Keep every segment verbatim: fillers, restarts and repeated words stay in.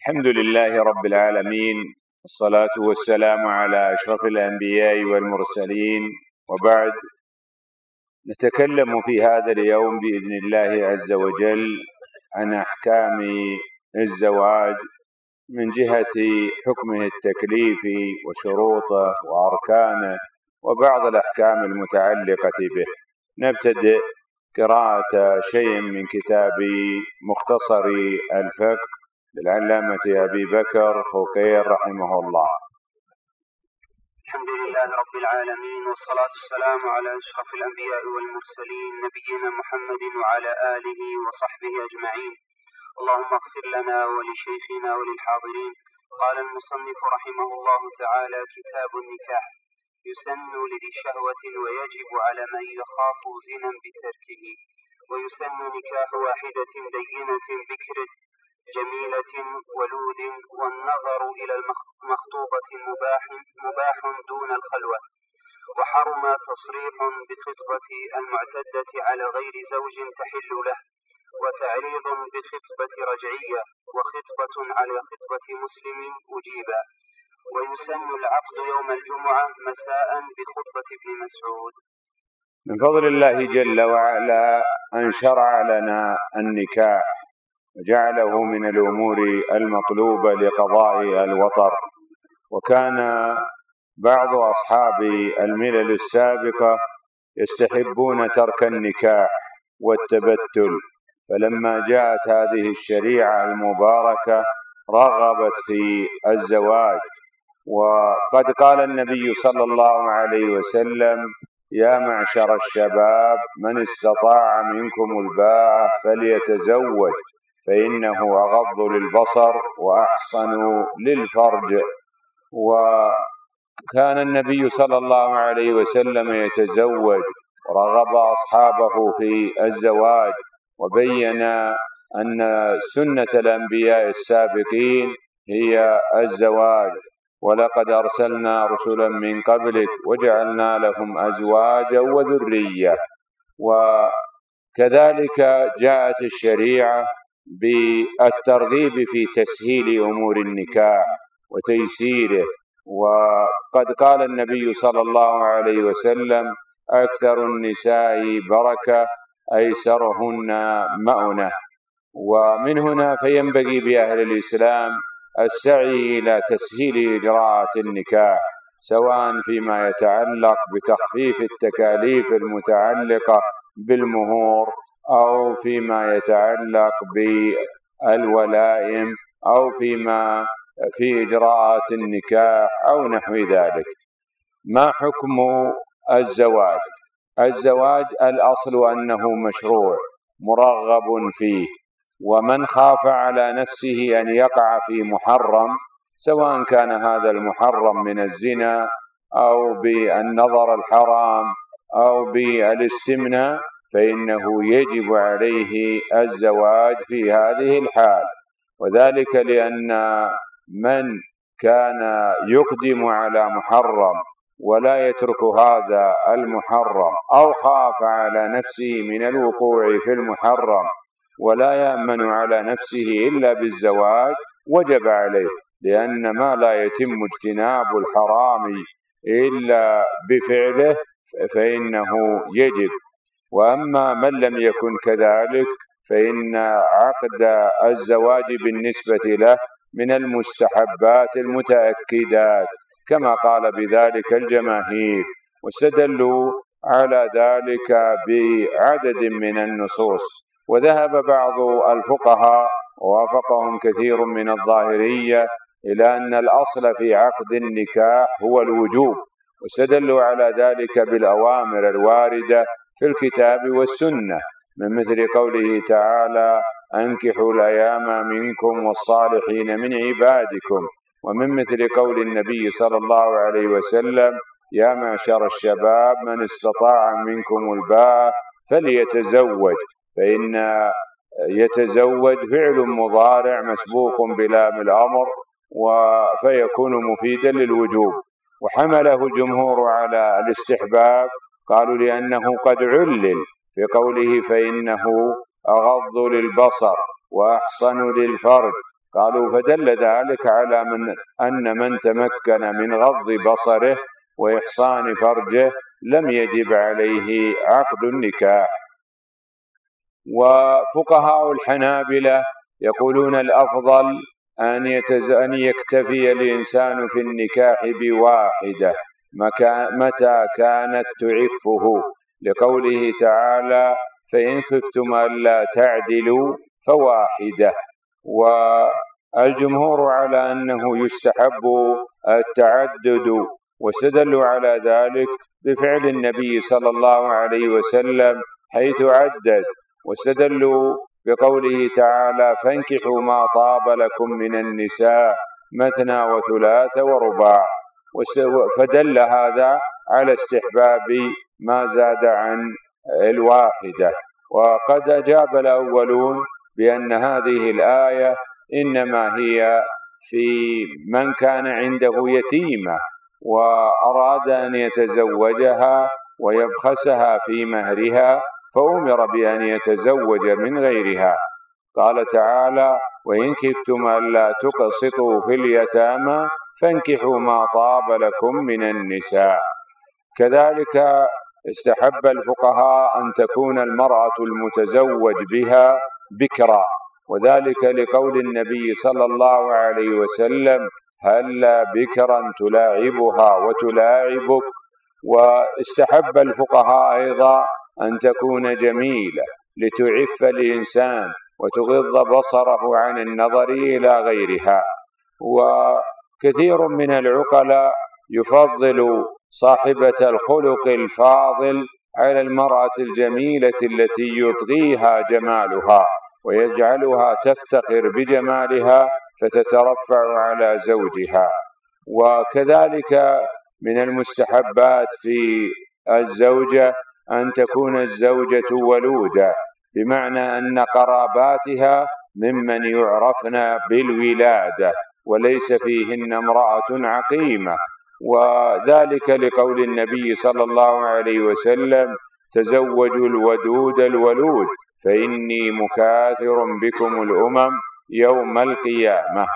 الحمد لله رب العالمين، والصلاة والسلام على أشرف الأنبياء والمرسلين، وبعد. نتكلم في هذا اليوم بإذن الله عز وجل عن أحكام الزواج من جهة حكمه التكليفي وشروطه وأركانه وبعض الأحكام المتعلقة به. نبتدئ قراءة شيء من كتاب مختصر الفقه للعلامة أبي بكر خوقير رحمه الله. الحمد لله رب العالمين، والصلاة والسلام على أشرف الأنبياء والمرسلين نبينا محمد وعلى آله وصحبه أجمعين. اللهم اغفر لنا ولشيخنا وللحاضرين. قال المصنف رحمه الله تعالى: كتاب النكاح. يسن لذي شهوة ويجب على من يخاف زنا بتركه. ويسن نكاح واحدة دينة بكر جميلة ولود، والنظر إلى المخطوبة مباح, مباح دون الخلوة. وحرم تصريح بخطبة المعتدة على غير زوج تحل له، وتعريض بخطبة رجعية، وخطبة على خطبة مسلم أجيبا. ويسن العقد يوم الجمعة مساء بخطبة ابن مسعود. من فضل الله جل وعلا أن شرع لنا النكاح وجعله من الأمور المطلوبة لقضاء الوطر. وكان بعض أصحاب الملل السابقة يستحبون ترك النكاح والتبتل، فلما جاءت هذه الشريعة المباركة رغبت في الزواج. وقد قال النبي صلى الله عليه وسلم: يا معشر الشباب من استطاع منكم الباءة فليتزوج فإنه أغض للبصر وأحصن للفرج. وكان النبي صلى الله عليه وسلم يتزوج ورغب أصحابه في الزواج، وبين أن سنة الأنبياء السابقين هي الزواج: ولقد أرسلنا رسلا من قبلك وجعلنا لهم أزواجا وذرية. وكذلك جاءت الشريعة بالترغيب في تسهيل أمور النكاح وتيسيره. وقد قال النبي صلى الله عليه وسلم: أكثر النساء بركة أيسرهن مؤنة. ومن هنا فينبغي بأهل الإسلام السعي إلى تسهيل إجراءات النكاح، سواء فيما يتعلق بتخفيف التكاليف المتعلقة بالمهور، أو فيما يتعلق بالولائم، أو فيما في إجراءات النكاح أو نحو ذلك. ما حكم الزواج؟ الزواج الأصل أنه مشروع مرغب فيه، ومن خاف على نفسه أن يقع في محرم، سواء كان هذا المحرم من الزنا أو بالنظر الحرام أو بالاستمناء، فإنه يجب عليه الزواج في هذه الحال. وذلك لأن من كان يقدم على محرم ولا يترك هذا المحرم، أو خاف على نفسه من الوقوع في المحرم ولا يأمن على نفسه إلا بالزواج، وجب عليه، لأن ما لا يتم اجتناب الحرام إلا بفعله فإنه يجب. وأما من لم يكن كذلك فإن عقد الزواج بالنسبة له من المستحبات المتأكدات، كما قال بذلك الجماهير، واستدلوا على ذلك بعدد من النصوص. وذهب بعض الفقهاء ووافقهم كثير من الظاهرية إلى أن الأصل في عقد النكاح هو الوجوب، واستدلوا على ذلك بالأوامر الواردة في الكتاب والسنة، من مثل قوله تعالى: أنكحوا الأيام منكم والصالحين من عبادكم، ومن مثل قول النبي صلى الله عليه وسلم: يا معشر الشباب من استطاع منكم الباءة فليتزوج، فإن يتزوج فعل مضارع مسبوق بلام الأمر فيكون مفيدا للوجوب. وحمله الجمهور على الاستحباب، قالوا لأنه قد علل في قوله: فإنه أغض للبصر وأحصن للفرج، قالوا فدل ذلك على من أن من تمكن من غض بصره وإحصان فرجه لم يجب عليه عقد النكاح. وفقهاء الحنابلة يقولون الأفضل أن, يتز... أن يكتفي الإنسان في النكاح بواحدة متى كانت تعفه، لقوله تعالى فإن خفتم ألا تعدلوا فواحدة. والجمهور على أنه يستحب التعدد، واستدلوا على ذلك بفعل النبي صلى الله عليه وسلم حيث عدد، واستدلوا بقوله تعالى فانكحوا ما طاب لكم من النساء مثنى وثلاث ورباع، فدل هذا على استحباب ما زاد عن الواحدة. وقد أجاب الأولون بأن هذه الآية إنما هي في من كان عنده يتيمة وأراد أن يتزوجها ويبخسها في مهرها فأمر بأن يتزوج من غيرها. قال تعالى وإن خفتم ألا تقسطوا في اليتامى فانكحوا ما طاب لكم من النساء. كذلك استحب الفقهاء أن تكون المرأة المتزوج بها بكرا، وذلك لقول النبي صلى الله عليه وسلم هلا بكرا تلاعبها وتلاعبك. واستحب الفقهاء أيضا أن تكون جميلة لتعف الإنسان وتغض بصره عن النظر إلى غيرها. وكثير من العقلاء يفضل صاحبة الخلق الفاضل على المرأة الجميلة التي يطغيها جمالها ويجعلها تفتخر بجمالها فتترفع على زوجها. وكذلك من المستحبات في الزوجة أن تكون الزوجة ولودة، بمعنى أن قراباتها ممن يعرفن بالولادة وليس فيهن امرأة عقيمة، وذلك لقول النبي صلى الله عليه وسلم تزوجوا الودود الولود فإني مكاثر بكم الأمم يوم القيامة.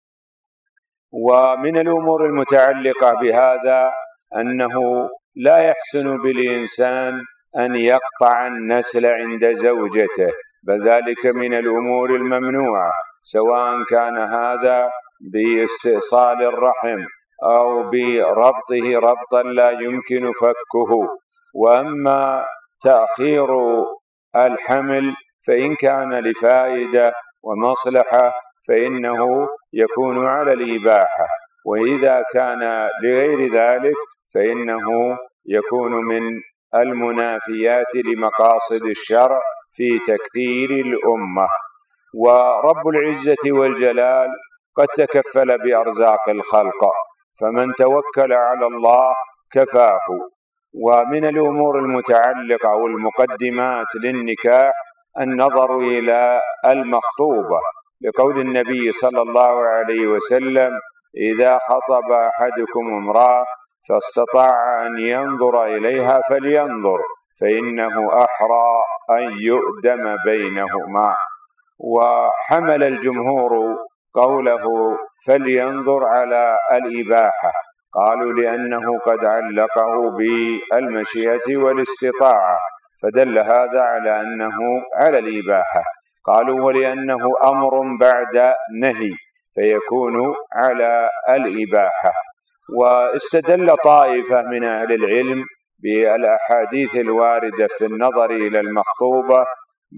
ومن الأمور المتعلقة بهذا أنه لا يحسن بالإنسان أن يقطع النسل عند زوجته، بل ذلك من الأمور الممنوعة، سواء كان هذا باستئصال الرحم أو بربطه ربطا لا يمكن فكه. وأما تأخير الحمل فإن كان لفائدة ومصلحة فإنه يكون على الإباحة، وإذا كان لغير ذلك فإنه يكون من المنافيات لمقاصد الشرع في تكثير الأمة. ورب العزة والجلال قد تكفل بأرزاق الخلق، فمن توكل على الله كفاه. ومن الأمور المتعلقة والمقدمات للنكاح النظر إلى المخطوبة، لقول النبي صلى الله عليه وسلم إذا خطب أحدكم امرأة فاستطاع أن ينظر إليها فلينظر فإنه أحرى أن يؤدم بينهما. وحمل الجمهور قوله فلينظر على الإباحة، قالوا لأنه قد علقه بالمشيئة والاستطاعة فدل هذا على أنه على الإباحة. قالوا ولأنه أمر بعد نهي فيكون على الإباحة. واستدل طائفة من أهل العلم بالأحاديث الواردة في النظر إلى المخطوبة،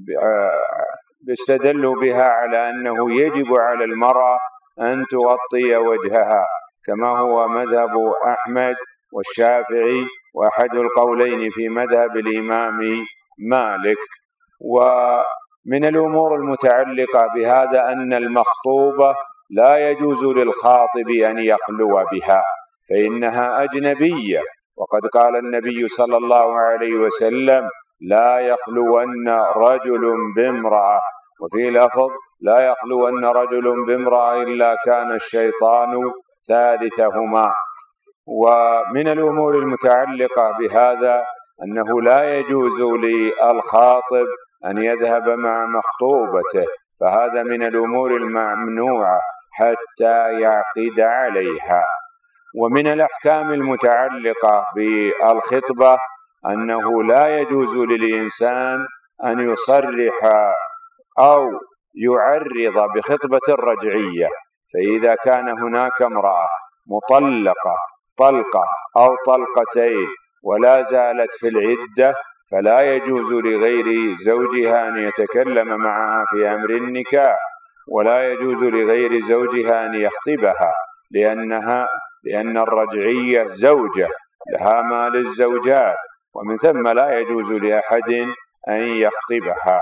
استدلوا بها على أنه يجب على المرأة أن تغطي وجهها، كما هو مذهب أحمد والشافعي وأحد القولين في مذهب الإمام مالك. ومن الأمور المتعلقة بهذا أن المخطوبة لا يجوز للخاطب أن يخلو بها فإنها أجنبية، وقد قال النبي صلى الله عليه وسلم لا يخلون رجل بامرأة، وفي لفظ لا يخلون رجل بامرأة إلا كان الشيطان ثالثهما. ومن الأمور المتعلقة بهذا أنه لا يجوز للخاطب أن يذهب مع مخطوبته فهذا من الأمور الممنوعة حتى يعقد عليها. ومن الأحكام المتعلقة بالخطبة أنه لا يجوز للإنسان أن يصرح أو يعرض بخطبة الرجعية. فإذا كان هناك امرأة مطلقة طلقة أو طلقتين ولا زالت في العدة فلا يجوز لغير زوجها أن يتكلم معها في أمر النكاح، ولا يجوز لغير زوجها أن يخطبها، لأنها لأن الرجعية زوجة لها ما للزوجات، ومن ثم لا يجوز لأحد أن يخطبها.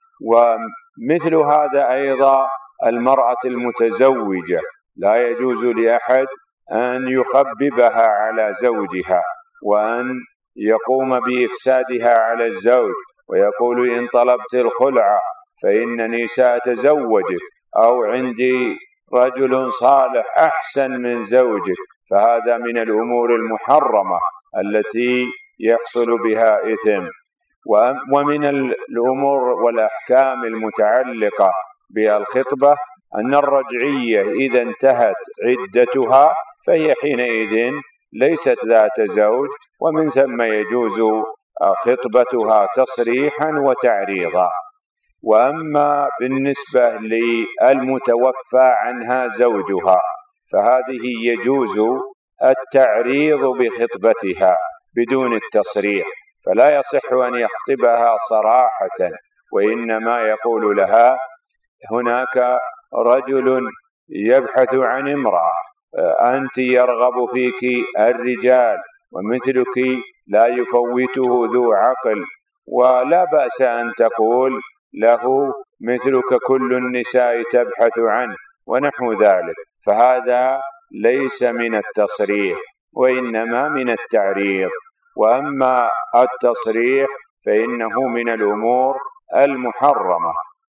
ومثل هذا أيضا المرأة المتزوجة لا يجوز لأحد أن يخببها على زوجها وأن يقوم بإفسادها على الزوج ويقول إن طلبت الخلع فإنني سأتزوجك، أو عندي رجل صالح أحسن من زوجك. فهذا من الأمور المحرمة التي يحصل بها إثم. ومن الأمور والأحكام المتعلقة بالخطبة أن الرجعية إذا انتهت عدتها فهي حينئذ ليست ذات زوج، ومن ثم يجوز خطبتها تصريحا وتعريضا. وأما بالنسبة للمتوفى عنها زوجها فهذه يجوز التعريض بخطبتها بدون التصريح، فلا يصح أن يخطبها صراحة، وإنما يقول لها هناك رجل يبحث عن امرأة، أنت يرغب فيك الرجال ومثلك لا يفوته ذو عقل، ولا بأس أن تقول له مثلك كل النساء تبحث عنه ونحو ذلك. فهذا ليس من التصريح وإنما من التعريض. وأما التصريح فإنه من الأمور المحرمة.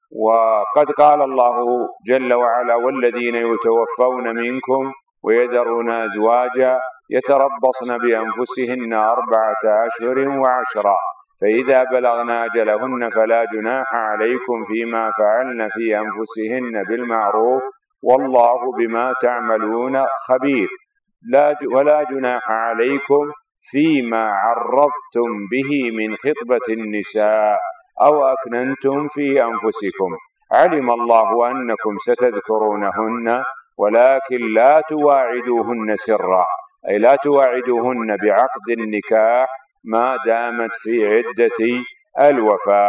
وقد قال الله جل وعلا والذين يتوفون منكم ويذرون أزواجا يتربصن بأنفسهن أربعة أشهر وعشرا فإذا بلغن أجلهن فلا جناح عليكم فيما فعلن في أنفسهن بالمعروف والله بما تعملون خبير، لا ولا جناح عليكم فيما عرضتم به من خطبة النساء أو أكننتم في أنفسكم علم الله أنكم ستذكرونهن ولكن لا تواعدوهن سرا، أي لا تواعدوهن بعقد النكاح ما دامت في عدة الوفاة.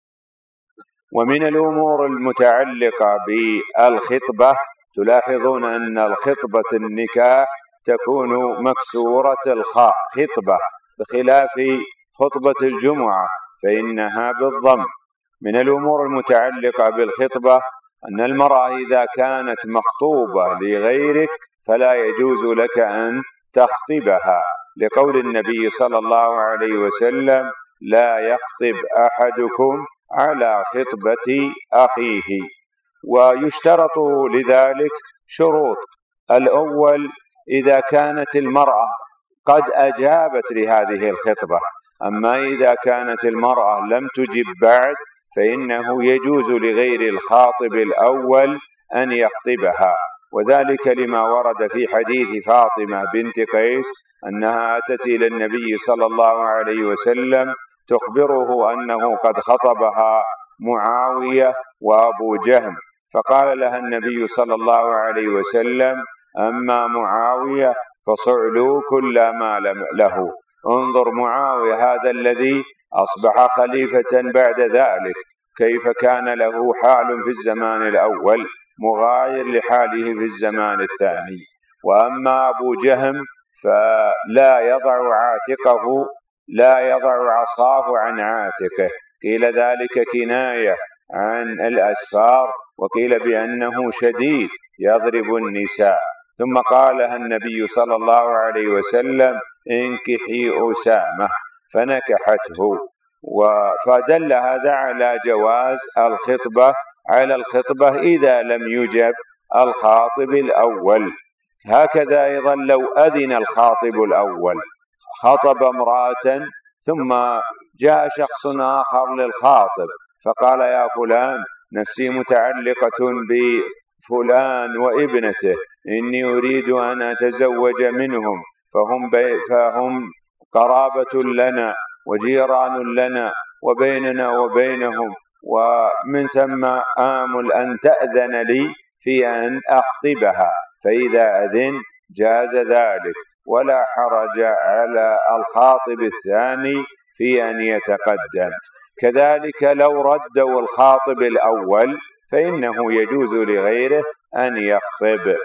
ومن الأمور المتعلقة بالخطبة تلاحظون أن الخطبة النكاح تكون مكسورة الخاء خطبة، بخلاف خطبة الجمعة فإنها بالضم. من الأمور المتعلقة بالخطبة أن المرأة إذا كانت مخطوبة لغيرك فلا يجوز لك أن تخطبها، لقول النبي صلى الله عليه وسلم لا يخطب أحدكم على خطبة أخيه. ويشترط لذلك شروط: الأول إذا كانت المرأة قد أجابت لهذه الخطبة، أما إذا كانت المرأة لم تجب بعد فإنه يجوز لغير الخاطب الأول أن يخطبها، وذلك لما ورد في حديث فاطمة بنت قيس أنها أتت إلى النبي صلى الله عليه وسلم تخبره أنه قد خطبها معاوية وأبو جهم، فقال لها النبي صلى الله عليه وسلم أما معاوية فصعلوك لا مال له. انظر معاوية هذا الذي أصبح خليفة بعد ذلك كيف كان له حال في الزمان الأول مغاير لحاله في الزمان الثاني. وأما أبو جهم فلا يضع عاتقه لا يضع عصاه عن عاتقه، قيل ذلك كناية عن الأسفار، وقيل بأنه شديد يضرب النساء. ثم قالها النبي صلى الله عليه وسلم انكحي أسامة فنكحته. فدل هذا على جواز الخطبة على الخطبة إذا لم يجب الخاطب الأول. هكذا أيضا لو أذن الخاطب الأول خطب امرأة ثم جاء شخص آخر للخاطب فقال يا فلان نفسي متعلقة بفلان وابنته، إني أريد أن أتزوج منهم، فهم, فهم قرابة لنا وجيران لنا وبيننا وبينهم، ومن ثم آمل أن تأذن لي في أن أخطبها، فإذا أذن جاز ذلك ولا حرج على الخاطب الثاني في أن يتقدم. كذلك لو ردوا الخاطب الأول فإنه يجوز لغيره أن يخطب.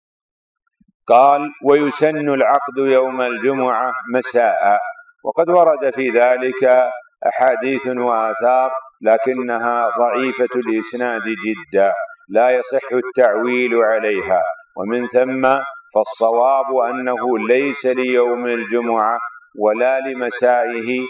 قال: ويسن العقد يوم الجمعة مساء. وقد ورد في ذلك أحاديث وآثار لكنها ضعيفة الإسناد جدا، لا يصح التعويل عليها، ومن ثم فالصواب أنه ليس ليوم الجمعة ولا لمسائه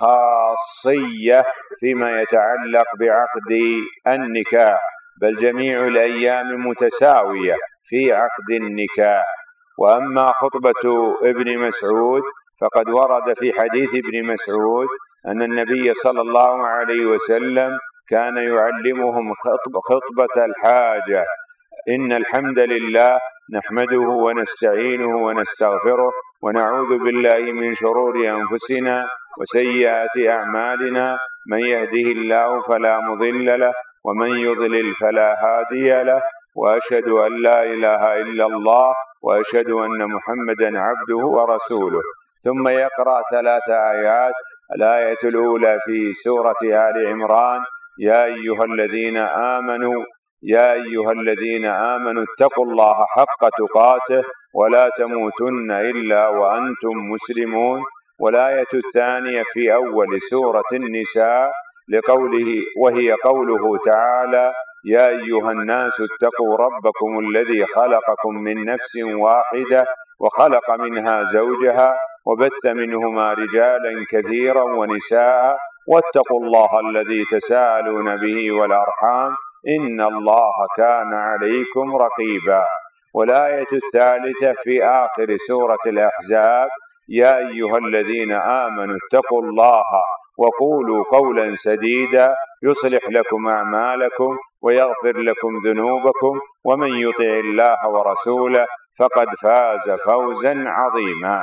خاصية فيما يتعلق بعقد النكاح، بل جميع الأيام متساوية في عقد النكاح. وأما خطبة ابن مسعود فقد ورد في حديث ابن مسعود أن النبي صلى الله عليه وسلم كان يعلمهم خطبة الحاجة: إن الحمد لله نحمده ونستعينه ونستغفره ونعوذ بالله من شرور أنفسنا وسيئات أعمالنا، من يهده الله فلا مضل له ومن يضلل فلا هادي له، وأشهد أن لا إله إلا الله وأشهد أن محمدا عبده ورسوله. ثم يقرأ ثلاث آيات. الآية الأولى في سورة آل عمران: يا أيها الذين آمنوا يا أيها الذين آمنوا اتقوا الله حق تقاته ولا تموتن إلا وأنتم مسلمون. والآية الثانية في أول سورة النساء لقوله وهي قوله تعالى: يا أيها الناس اتقوا ربكم الذي خلقكم من نفس واحدة وخلق منها زوجها وبث منهما رجالا كثيرا ونساء واتقوا الله الذي تساءلون به والأرحام إن الله كان عليكم رقيبا. والآية الثالثة في آخر سورة الأحزاب: يا أيها الذين آمنوا اتقوا الله وقولوا قولا سديدا يصلح لكم أعمالكم ويغفر لكم ذنوبكم ومن يطع الله ورسوله فقد فاز فوزا عظيما.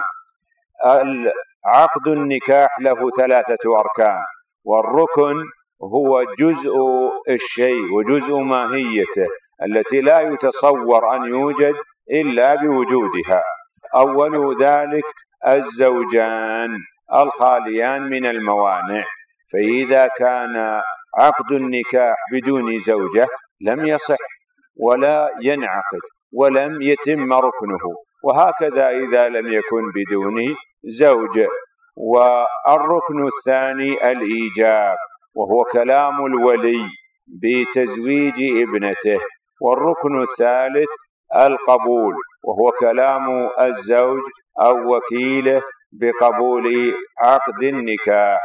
عقد النكاح له ثلاثة أركان، والركن هو جزء الشيء وجزء ماهيته التي لا يتصور أن يوجد إلا بوجودها. أول ذلك الزوجان الخاليان من الموانع، فإذا كان عقد النكاح بدون زوجة لم يصح ولا ينعقد ولم يتم ركنه، وهكذا إذا لم يكن بدون زوج. والركن الثاني الإيجاب، وهو كلام الولي بتزويج ابنته. والركن الثالث القبول، وهو كلام الزوج أو وكيله بقبول عقد النكاح.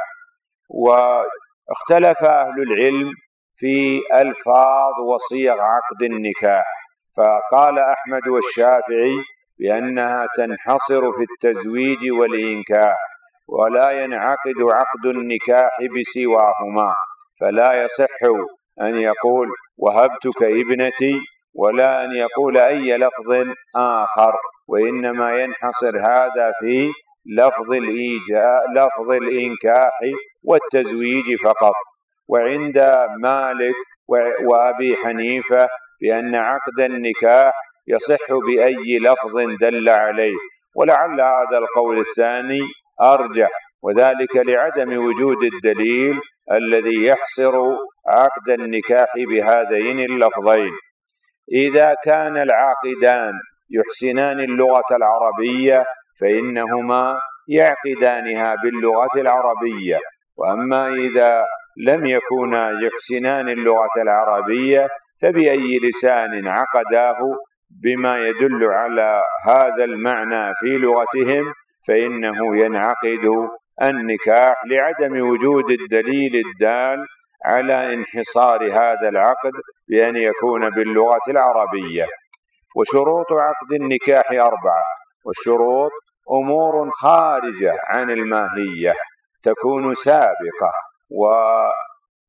واختلف أهل العلم في ألفاظ وصيغ عقد النكاح، فقال أحمد والشافعي بأنها تنحصر في التزويج والإنكاح، ولا ينعقد عقد النكاح بسواهما، فلا يصح أن يقول وهبتك ابنتي ولا أن يقول أي لفظ آخر، وإنما ينحصر هذا في لفظ الإيجاء لفظ الإنكاح والتزويج فقط. وعند مالك وأبي حنيفة بأن عقد النكاح يصح بأي لفظ دل عليه، ولعل هذا القول الثاني أرجح، وذلك لعدم وجود الدليل الذي يحصر عقد النكاح بهذين اللفظين. إذا كان العاقدان يحسنان اللغة العربية فإنهما يعقدانها باللغة العربية، وأما إذا لم يكونا يحسنان اللغة العربية فبأي لسان عقداه بما يدل على هذا المعنى في لغتهم فإنه ينعقد النكاح لعدم وجود الدليل الدال على انحصار هذا العقد بأن يكون باللغة العربية. وشروط عقد النكاح أربعة، والشروط أمور خارجة عن الماهية تكون سابقة،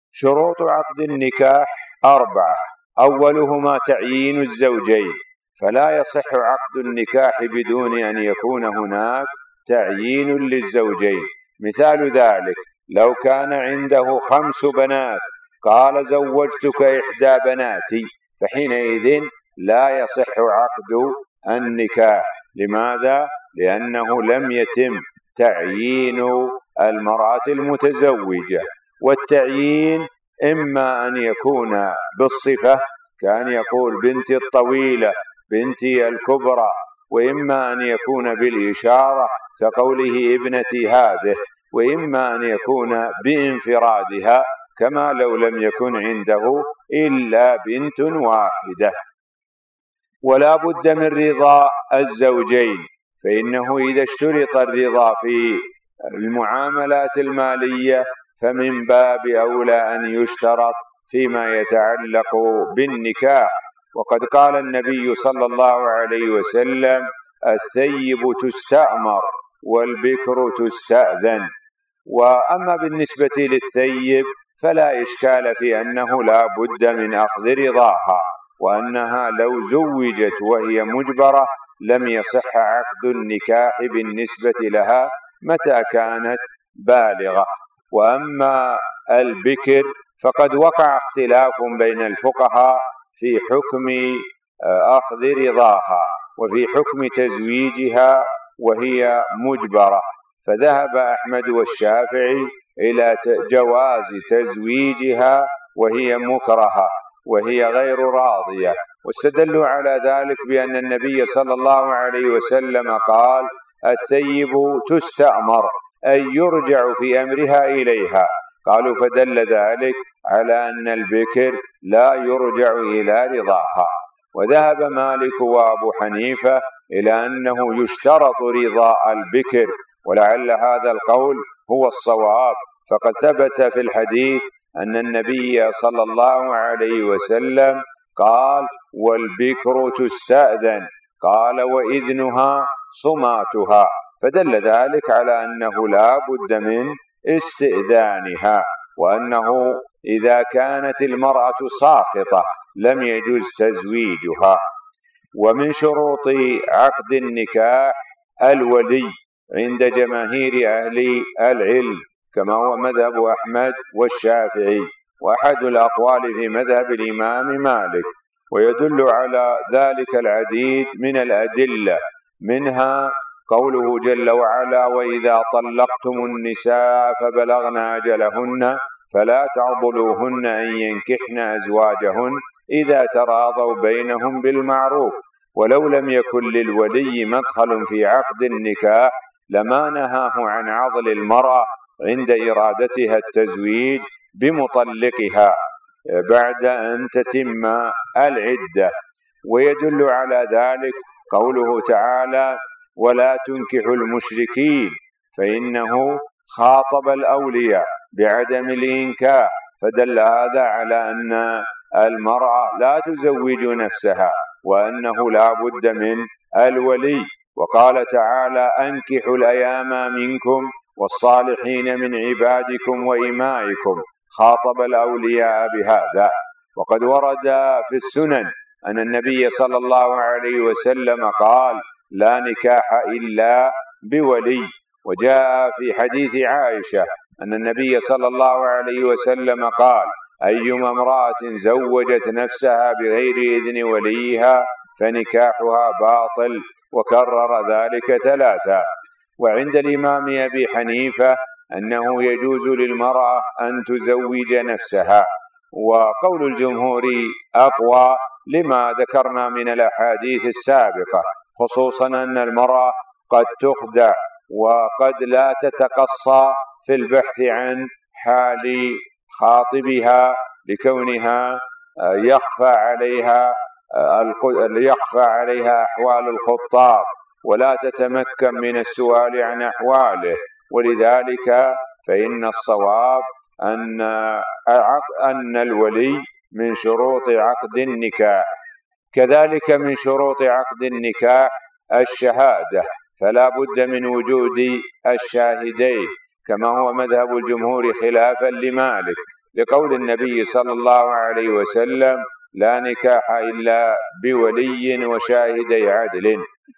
شروط عقد النكاح أربعة، أولهما تعيين الزوجين، فلا يصح عقد النكاح بدون أن يكون هناك تعيين للزوجين. مثال ذلك لو كان عنده خمس بنات قال زوجتك إحدى بناتي، فحينئذ لا يصح عقد النكاح. لماذا؟ لأنه لم يتم تعيين المرأة المتزوجة. والتعيين إما أن يكون بالصفة كأن يقول بنتي الطويلة، بنتي الكبرى، وإما أن يكون بالإشارة كقوله ابنتي هذه، وإما أن يكون بانفرادها كما لو لم يكن عنده إلا بنت واحدة. ولا بد من رضا الزوجين، فإنه إذا اشترط الرضا في المعاملات المالية فمن باب أولى أن يشترط فيما يتعلق بالنكاح. وقد قال النبي صلى الله عليه وسلم: الثيب تستأمر والبكر تستأذن. وأما بالنسبة للثيب فلا إشكال في أنه لا بد من أخذ رضاها، وأنها لو زوجت وهي مجبرة لم يصح عقد النكاح بالنسبة لها متى كانت بالغة. وأما البكر فقد وقع اختلاف بين الفقهاء في حكم أخذ رضاها وفي حكم تزويجها وهي مجبرة، فذهب أحمد والشافعي إلى جواز تزويجها وهي مكرهة وهي غير راضية، واستدلوا على ذلك بأن النبي صلى الله عليه وسلم قال: الثيب تستأمر، أي يرجع في أمرها إليها. قالوا: فدل ذلك على أن البكر لا يرجع إلى رضاها. وذهب مالك وأبو حنيفة إلى أنه يشترط رضاء البكر، ولعل هذا القول هو الصواب، فقد ثبت في الحديث أن النبي صلى الله عليه وسلم قال: والبكر تستأذن، قال: وإذنها صماتها، فدل ذلك على أنه لا بد من استئذانها، وأنه إذا كانت المرأة ساخطة لم يجوز تزويجها. ومن شروط عقد النكاح الولي عند جماهير أهل العلم، كما هو مذهب أحمد والشافعي وأحد الأقوال في مذهب الإمام مالك. ويدل على ذلك العديد من الأدلة، منها قوله جل وعلا: وإذا طلقتم النساء فبلغن أجلهن فلا تعضلوهن أن ينكحن أزواجهن إذا تراضوا بينهم بالمعروف. ولو لم يكن للولي مدخل في عقد النكاح لما نهاه عن عضل المرأة عند إرادتها التزويج بمطلقها بعد أن تتم العدة. ويدل على ذلك قوله تعالى: ولا تنكحوا المشركين، فإنه خاطب الأولياء بعدم الإنكاح، فدل هذا على أن المرأة لا تزوج نفسها وأنه لا بد من الولي. وقال تعالى: أنكحوا الأيام منكم والصالحين من عبادكم وإمائكم، خاطب الأولياء بهذا. وقد ورد في السنن أن النبي صلى الله عليه وسلم قال: لا نكاح إلا بولي. وجاء في حديث عائشة أن النبي صلى الله عليه وسلم قال: أيما امرأة زوجت نفسها بغير إذن وليها فنكاحها باطل، وكرر ذلك ثلاثا. وعند الإمام أبي حنيفة أنه يجوز للمرأة أن تزوج نفسها، وقول الجمهور أقوى لما ذكرنا من الأحاديث السابقة، خصوصا أن المرأة قد تخدع وقد لا تتقصى في البحث عن حال خاطبها لكونها يخفى عليها يخفى عليها أحوال الخطاب ولا تتمكن من السؤال عن أحواله. ولذلك فإن الصواب أن أن الولي من شروط عقد النكاح. كذلك من شروط عقد النكاح الشهادة، فلا بد من وجود الشاهدين، كما هو مذهب الجمهور خلافا لمالك، لقول النبي صلى الله عليه وسلم: لا نكاح إلا بولي وشاهدي عدل.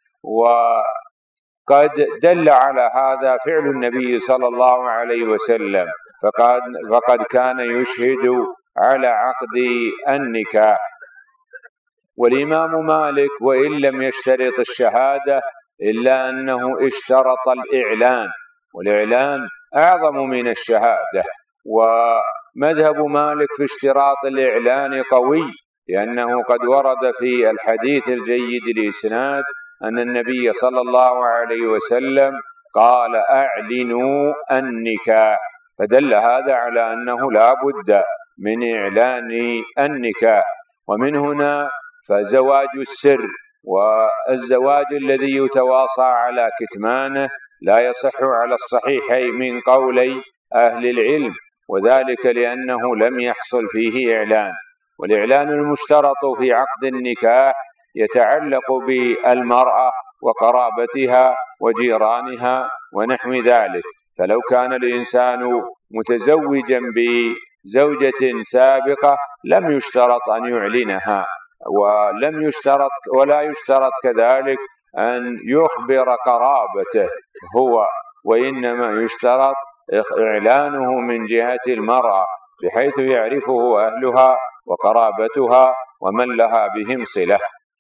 وقد دل على هذا فعل النبي صلى الله عليه وسلم، فقد, فقد كان يشهد على عقد النكاح. والإمام مالك وإن لم يشترط الشهادة إلا أنه اشترط الإعلان، والإعلان أعظم من الشهادة. ومذهب مالك في اشتراط الإعلان قوي، لأنه قد ورد في الحديث الجيد الإسناد أن النبي صلى الله عليه وسلم قال: أعلنوا النكاح، فدل هذا على أنه لا بد من إعلان النكاح. ومن هنا فزواج السر والزواج الذي يتواصى على كتمانه لا يصح على الصحيح من قولي أهل العلم، وذلك لأنه لم يحصل فيه إعلان. والإعلان المشترط في عقد النكاح يتعلق بالمرأة وقرابتها وجيرانها ونحو ذلك. فلو كان الإنسان متزوجا بزوجة سابقة لم يشترط أن يعلنها، ولم يشترط ولا يشترط كذلك أن يخبر قرابته هو، وإنما يشترط إعلانه من جهة المرأة بحيث يعرفه أهلها وقرابتها ومن لها بهم صلة.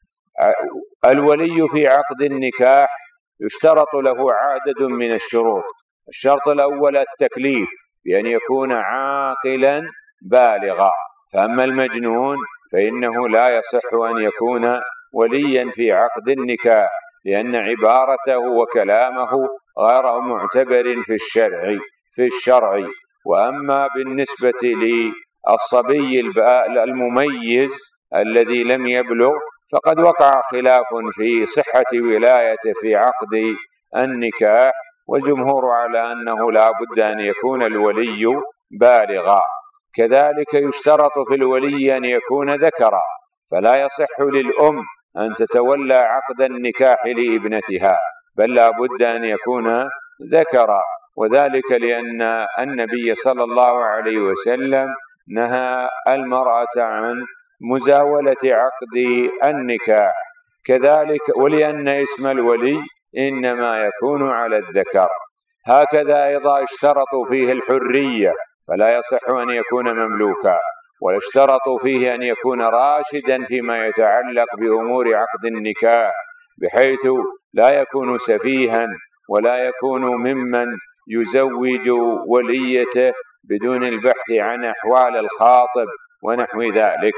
الولي في عقد النكاح يشترط له عدد من الشروط. الشرط الأول التكليف، بأن يكون عاقلا بالغا. فأما المجنون فإنه لا يصح أن يكون وليا في عقد النكاح، لأن عبارته وكلامه غير معتبر في الشرع في الشرع وأما بالنسبة للصبي المميز الذي لم يبلغ فقد وقع خلاف في صحة ولايته في عقد النكاح، والجمهور على أنه لا بد أن يكون الولي بالغا. كذلك يشترط في الولي أن يكون ذكرا، فلا يصح للأم أن تتولى عقد النكاح لابنتها، بل لا بد أن يكون ذكرا، وذلك لأن النبي صلى الله عليه وسلم نهى المرأة عن مزاولة عقد النكاح. كذلك ولأن اسم الولي إنما يكون على الذكر. هكذا أيضا اشترطوا فيه الحرية، فلا يصح أن يكون مملوكا، واشترطوا فيه أن يكون راشدا فيما يتعلق بأمور عقد النكاح، بحيث لا يكون سفيها ولا يكون ممن يزوج وليته بدون البحث عن أحوال الخاطب ونحو ذلك.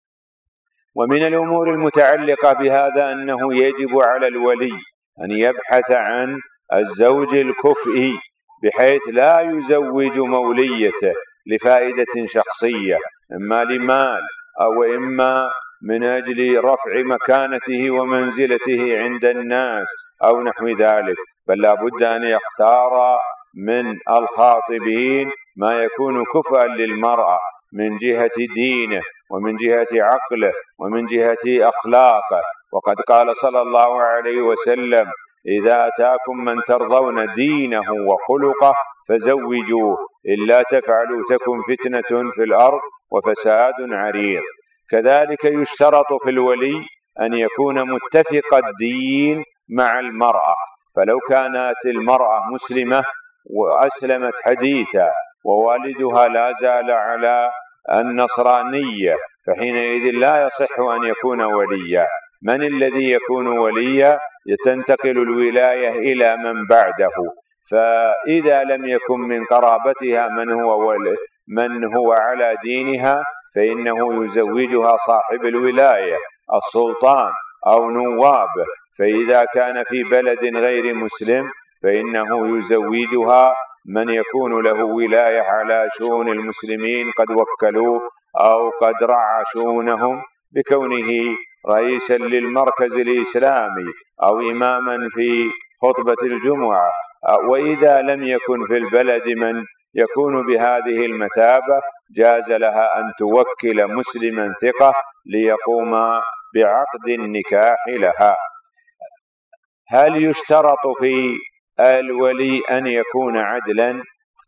ومن الأمور المتعلقة بهذا أنه يجب على الولي أن يبحث عن الزوج الكفء، بحيث لا يزوج موليته لفائدة شخصية، إما لمال أو إما من أجل رفع مكانته ومنزلته عند الناس أو نحو ذلك، بل لا بد أن يختار من الخاطبين ما يكون كفءا للمرأة من جهة دينه ومن جهة عقله ومن جهة أخلاقه. وقد قال صلى الله عليه وسلم: إذا أتاكم من ترضون دينه وخلقه فزوجوه، إلا تفعلوا تكن فتنة في الأرض وفساد عريض. كذلك يشترط في الولي أن يكون متفق الدين مع المرأة، فلو كانت المرأة مسلمة وأسلمت حديثا ووالدها لا زال على النصرانية فحينئذ لا يصح أن يكون وليا. من الذي يكون وليا؟ تنتقل الولاية إلى من بعده، فإذا لم يكن من قرابتها من هو من هو على دينها فإنه يزوجها صاحب الولاية السلطان أو نوابه، فإذا كان في بلد غير مسلم فإنه يزوجها من يكون له ولاية على شؤون المسلمين قد وكلوه أو قد رعى شؤونهم بكونه رئيسا للمركز الإسلامي أو إماما في خطبة الجمعة. وإذا لم يكن في البلد من يكون بهذه المثابة جاز لها أن توكل مسلما ثقة ليقوم بعقد النكاح لها. هل يشترط في الولي أن يكون عدلا؟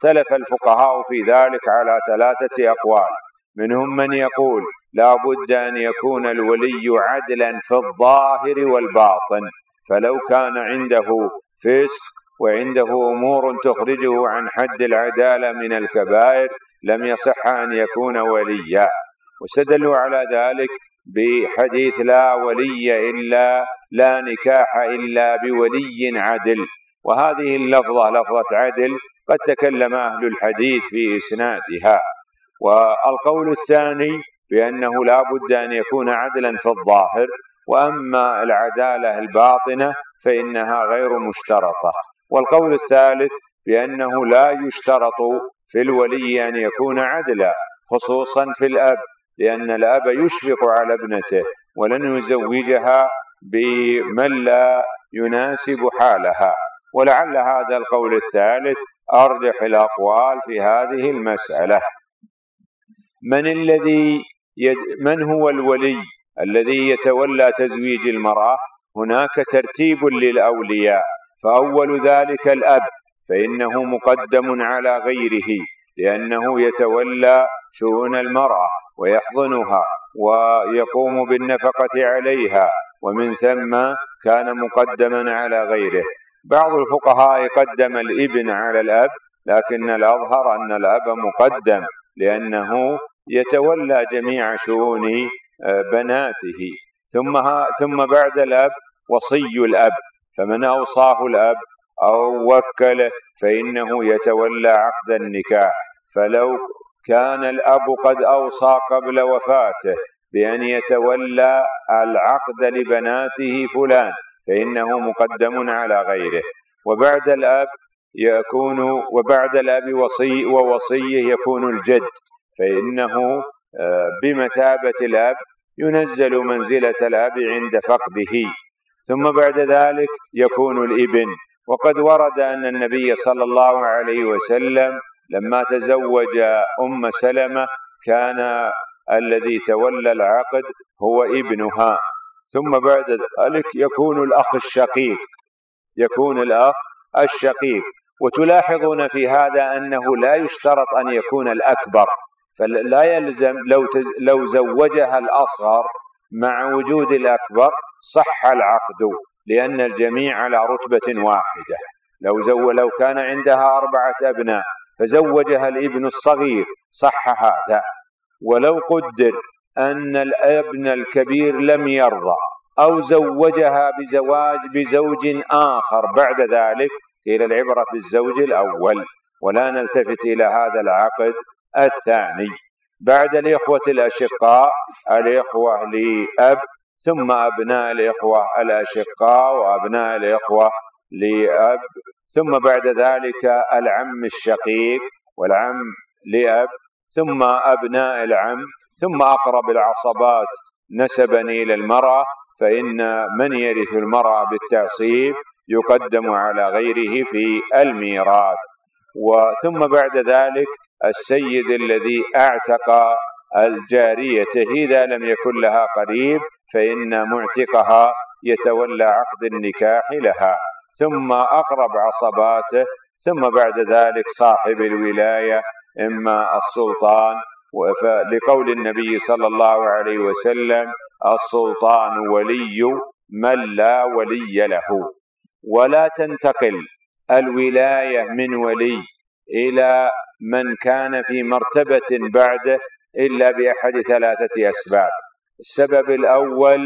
اختلف الفقهاء في ذلك على ثلاثة أقوال. منهم من يقول لا بد أن يكون الولي عدلا في الظاهر والباطن، فلو كان عنده فسق وعنده أمور تخرجه عن حد العدالة من الكبائر لم يصح أن يكون وليا. واستدلوا على ذلك بحديث لا ولي إلا لا نكاح إلا بولي عدل، وهذه اللفظة لفظة عدل قد تكلم أهل الحديث في إسنادها. والقول الثاني بأنه لا بد أن يكون عدلا في الظاهر، وأما العدالة الباطنة فإنها غير مشترطة. والقول الثالث بأنه لا يشترط في الولي أن يكون عدلا، خصوصا في الأب، لأن الأب يشفق على ابنته ولن يزوجها بمن لا يناسب حالها. ولعل هذا القول الثالث أرجح الأقوال في هذه المسألة. من الذي يد من هو الولي الذي يتولى تزويج المرأة؟ هناك ترتيب للأولياء، فأول ذلك الأب، فإنه مقدم على غيره لأنه يتولى شؤون المرأة ويحضنها ويقوم بالنفقة عليها، ومن ثم كان مقدما على غيره. بعض الفقهاء قدم الابن على الأب، لكن الأظهر أن الأب مقدم لأنه يتولى جميع شؤون بناته. ثم ثم بعد الأب وصي الأب، فمن أوصاه الأب أو وكله فإنه يتولى عقد النكاح. فلو كان الأب قد أوصى قبل وفاته بأن يتولى العقد لبناته فلان فإنه مقدم على غيره. وبعد الأب يكون وبعد الأب وصي ووصيه يكون الجد، فإنه بمثابة الأب ينزل منزلة الأب عند فقده. ثم بعد ذلك يكون الابن. وقد ورد أن النبي صلى الله عليه وسلم لما تزوج أم سلمة كان الذي تولى العقد هو ابنها. ثم بعد ذلك يكون الأخ الشقيق يكون الأخ الشقيق وتلاحظون في هذا أنه لا يشترط أن يكون الأكبر، فلا يلزم لو لو زوجها الأصغر مع وجود الأكبر صح العقد، لأن الجميع على رتبة واحدة. لو زو لو كان عندها أربعة أبناء فزوجها الابن الصغير صح هذا. ولو قدر أن الابن الكبير لم يرضى أو زوجها بزواج بزوج آخر بعد ذلك قيل العبرة بالزوج الأول ولا نلتفت إلى هذا العقد الثاني. بعد الإخوة الأشقاء الإخوة لأب، ثم أبناء الإخوة الأشقاء وأبناء الإخوة لأب، ثم بعد ذلك العم الشقيق والعم لأب، ثم أبناء العم، ثم أقرب العصبات نسبا إلى المرأة، فإن من يرث المرأة بالتعصيب يقدم على غيره في الميراث. وثم بعد ذلك السيد الذي أعتق الجارية إذا لم يكن لها قريب فإن معتقها يتولى عقد النكاح لها، ثم أقرب عصباته، ثم بعد ذلك صاحب الولاية إما السلطان، لقول النبي صلى الله عليه وسلم السلطان ولي من لا ولي له. ولا تنتقل الولاية من ولي إلى من كان في مرتبة بعده إلا بأحد ثلاثة أسباب. السبب الأول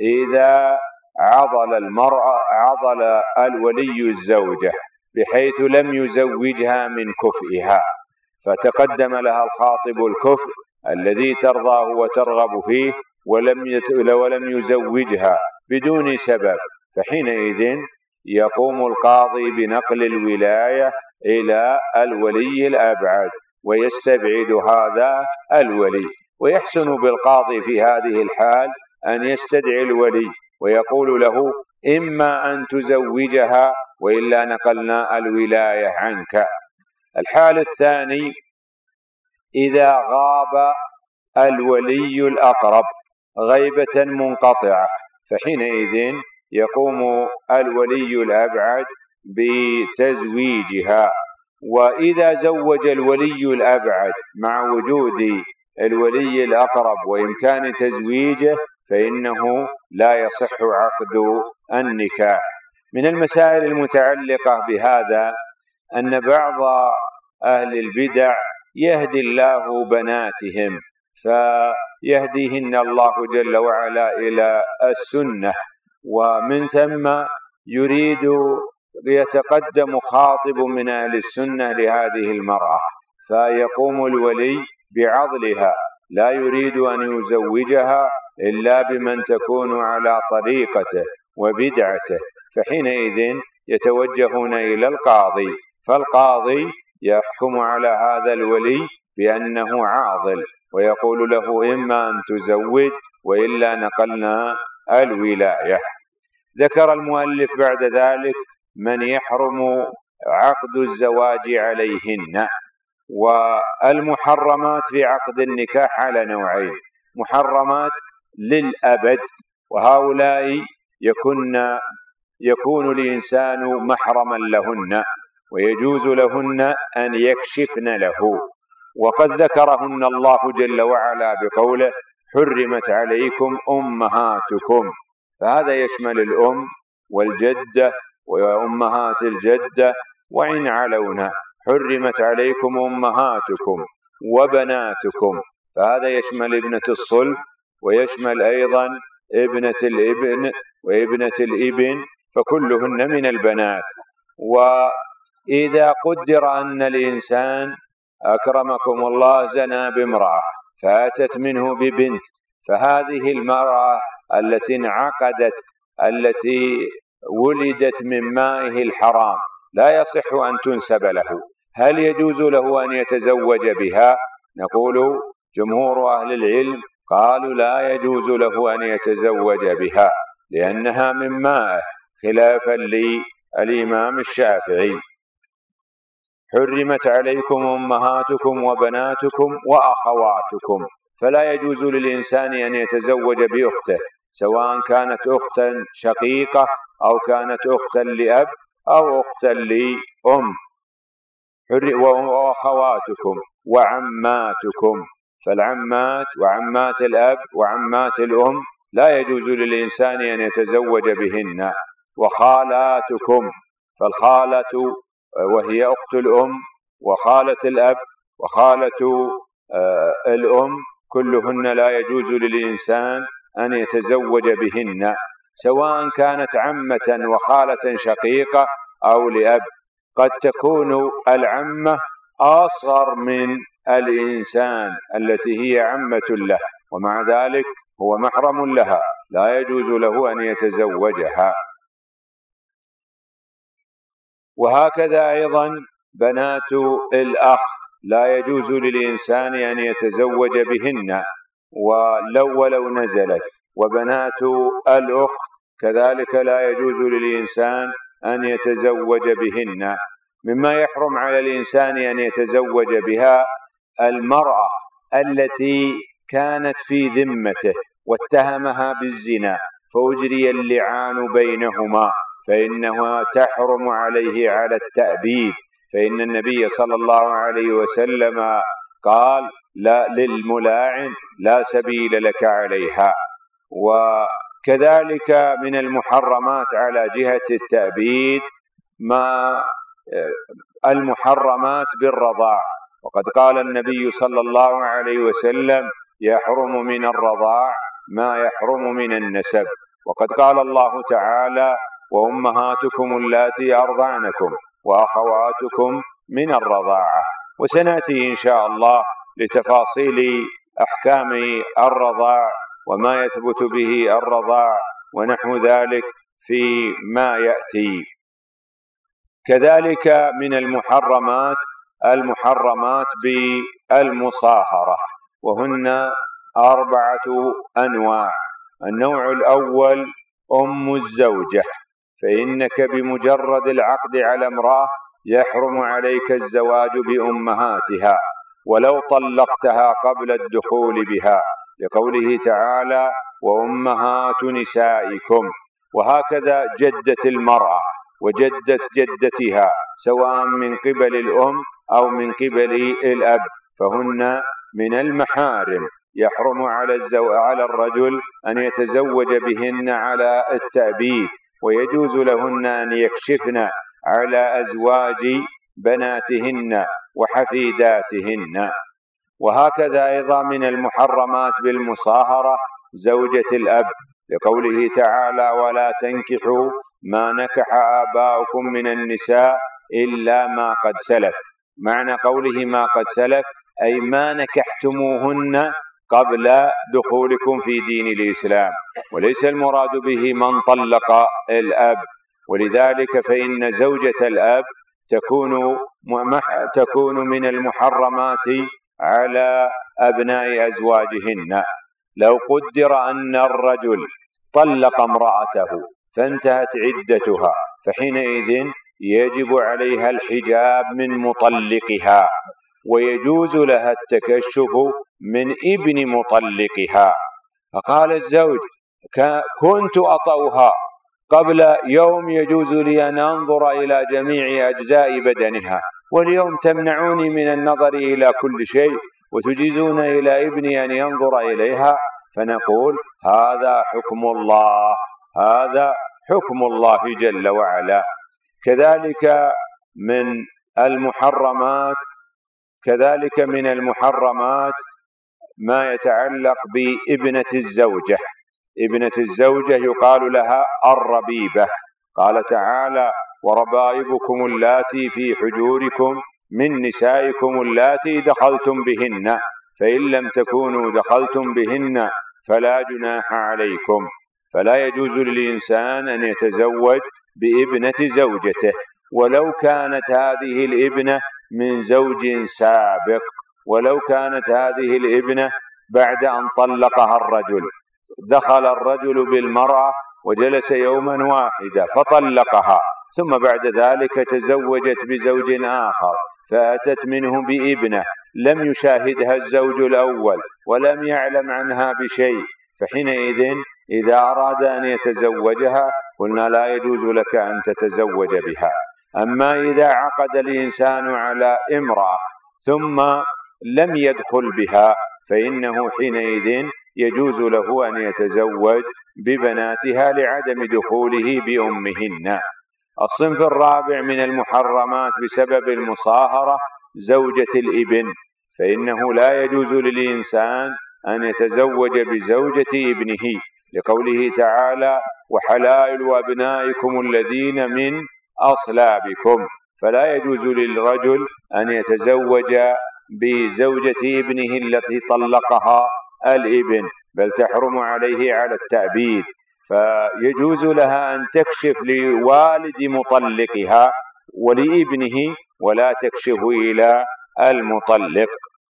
إذا عضل المرأة عضل الولي الزوجة بحيث لم يزوجها من كفئها، فتقدم لها الخاطب الكفء الذي ترضاه وترغب فيه ولم ولم يزوجها بدون سبب، فحينئذ يقوم القاضي بنقل الولاية إلى الولي الأبعد ويستبعد هذا الولي. ويحسن بالقاضي في هذه الحال أن يستدعي الولي ويقول له إما أن تزوجها وإلا نقلنا الولاية عنك. الحال الثاني إذا غاب الولي الأقرب غيبة منقطعة، فحينئذ يقوم الولي الأبعد بتزويجها. وإذا زوج الولي الأبعد مع وجود الولي الأقرب وإمكان تزويجه فإنه لا يصح عقد النكاح. من المسائل المتعلقة بهذا أن بعض أهل البدع يهدي الله بناتهم فيهديهن الله جل وعلا إلى السنة، ومن ثم يريد يتقدم خاطب من أهل السنة لهذه المرأة فيقوم الولي بعضلها، لا يريد أن يزوجها إلا بمن تكون على طريقته وبدعته، فحينئذ يتوجهون إلى القاضي، فالقاضي يحكم على هذا الولي بأنه عاضل ويقول له إما أن تزوج وإلا نقلنا الولاية. ذكر المؤلف بعد ذلك من يحرم عقد الزواج عليهن. والمحرمات في عقد النكاح على نوعين: محرمات للأبد، وهؤلاء يكون يكون الإنسان محرما لهن ويجوز لهن أن يكشفن له، وقد ذكرهن الله جل وعلا بقوله حرمت عليكم أمهاتكم، فهذا يشمل الأم والجدة وأمهات الجدة وإن علونا، حرمت عليكم أمهاتكم وبناتكم، فهذا يشمل ابنة الصلب ويشمل أيضا ابنة الابن وابنة الابن، فكلهن من البنات. وإذا قدر أن الإنسان أكرمكم الله زنى بامرأة فأتت منه ببنت، فهذه المرأة التي انعقدت التي ولدت من مائه الحرام لا يصح أن تنسب له، هل يجوز له أن يتزوج بها؟ نقول جمهور أهل العلم قالوا لا يجوز له أن يتزوج بها لأنها من مائه، خلافا للإمام الشافعي. حرمت عليكم أمهاتكم وبناتكم وأخواتكم، فلا يجوز للإنسان أن يتزوج بأخته سواء كانت أختا شقيقة أو كانت أختا لأب أو أختا لأم. وأخواتكم وعماتكم، فالعمات وعمات الأب وعمات الأم لا يجوز للإنسان أن يتزوج بهن. وخالاتكم، فالخالة وهي أخت الأم وخالة الأب وخالة الأم كلهن لا يجوز للإنسان أن يتزوج بهن سواء كانت عمة وخالة شقيقة أو لأب. قد تكون العمة أصغر من الإنسان التي هي عمة له ومع ذلك هو محرم لها، لا يجوز له أن يتزوجها. وهكذا أيضا بنات الأخ لا يجوز للإنسان أن يتزوج بهن ولو ولو نزلت، وبنات الأخت كذلك لا يجوز للإنسان أن يتزوج بهن. مما يحرم على الإنسان أن يتزوج بها المرأة التي كانت في ذمته واتهمها بالزنا فأجري اللعان بينهما، فإنها تحرم عليه على التأبيد، فإن النبي صلى الله عليه وسلم قال لا للملاعن لا سبيل لك عليها. وكذلك من المحرمات على جهة التأبيد ما المحرمات بالرضاع، وقد قال النبي صلى الله عليه وسلم يحرم من الرضاع ما يحرم من النسب، وقد قال الله تعالى وأمهاتكم اللاتي أرضعنكم وأخواتكم من الرضاعة. وسنأتي إن شاء الله لتفاصيل أحكام الرضاع وما يثبت به الرضاع ونحو ذلك في ما يأتي. كذلك من المحرمات المحرمات بالمصاهرة، وهن أربعة أنواع. النوع الأول أم الزوجة، فإنك بمجرد العقد على امرأة يحرم عليك الزواج بأمهاتها ولو طلقتها قبل الدخول بها، لقوله تعالى وأمهات نسائكم. وهكذا جدة المرأة وجدة جدتها سواء من قبل الأم أو من قبل الأب، فهن من المحارم يحرم على الزو... على الرجل أن يتزوج بهن على التأبيد، ويجوز لهن أن يكشفن على أزواج بناتهن وحفيداتهن. وهكذا أيضا من المحرمات بالمصاهرة زوجة الأب، لقوله تعالى: ولا تنكحوا ما نكح آباؤكم من النساء إلا ما قد سلف. معنى قوله ما قد سلف أي ما نكحتموهن قبل دخولكم في دين الإسلام، وليس المراد به من طلق الأب. ولذلك فإن زوجة الأب تكون تكون من المحرمات على أبناء أزواجهن. لو قدر أن الرجل طلق امرأته فانتهت عدتها، فحينئذ يجب عليها الحجاب من مطلقها، ويجوز لها التكشف من ابن مطلقها. فقال الزوج: كنت أطأها قبل يوم يجوز لي أن أنظر إلى جميع أجزاء بدنها، واليوم تمنعوني من النظر إلى كل شيء وتجيزون إلى ابني أن ينظر إليها. فنقول: هذا حكم الله، هذا حكم الله جل وعلا. كذلك من المحرمات كذلك من المحرمات ما يتعلق بابنة الزوجة. ابنة الزوجة يقال لها الربيبة. قال تعالى: وربائبكم اللاتي في حجوركم من نسائكم اللاتي دخلتم بهن، فإن لم تكونوا دخلتم بهن فلا جناح عليكم. فلا يجوز للإنسان أن يتزوج بابنة زوجته، ولو كانت هذه الابنة من زوج سابق، ولو كانت هذه الابنة بعد أن طلقها الرجل. دخل الرجل بالمرأة وجلس يوما واحدا فطلقها، ثم بعد ذلك تزوجت بزوج آخر فأتت منه بابنة لم يشاهدها الزوج الأول ولم يعلم عنها بشيء، فحينئذ إذا أراد أن يتزوجها قلنا: لا يجوز لك أن تتزوج بها. أما إذا عقد الإنسان على امرأة ثم لم يدخل بها فإنه حينئذ يجوز له أن يتزوج ببناتها لعدم دخوله بأمهن. الصنف الرابع من المحرمات بسبب المصاهرة زوجة الابن، فإنه لا يجوز للإنسان أن يتزوج بزوجة ابنه، لقوله تعالى: وحلائل أبنائكم الذين من أصلابكم. فلا يجوز للرجل أن يتزوج بزوجة ابنه التي طلقها الابن، بل تحرم عليه على التأبيد، فيجوز لها أن تكشف لوالد مطلقها ولابنه ولا تكشف إلى المطلق.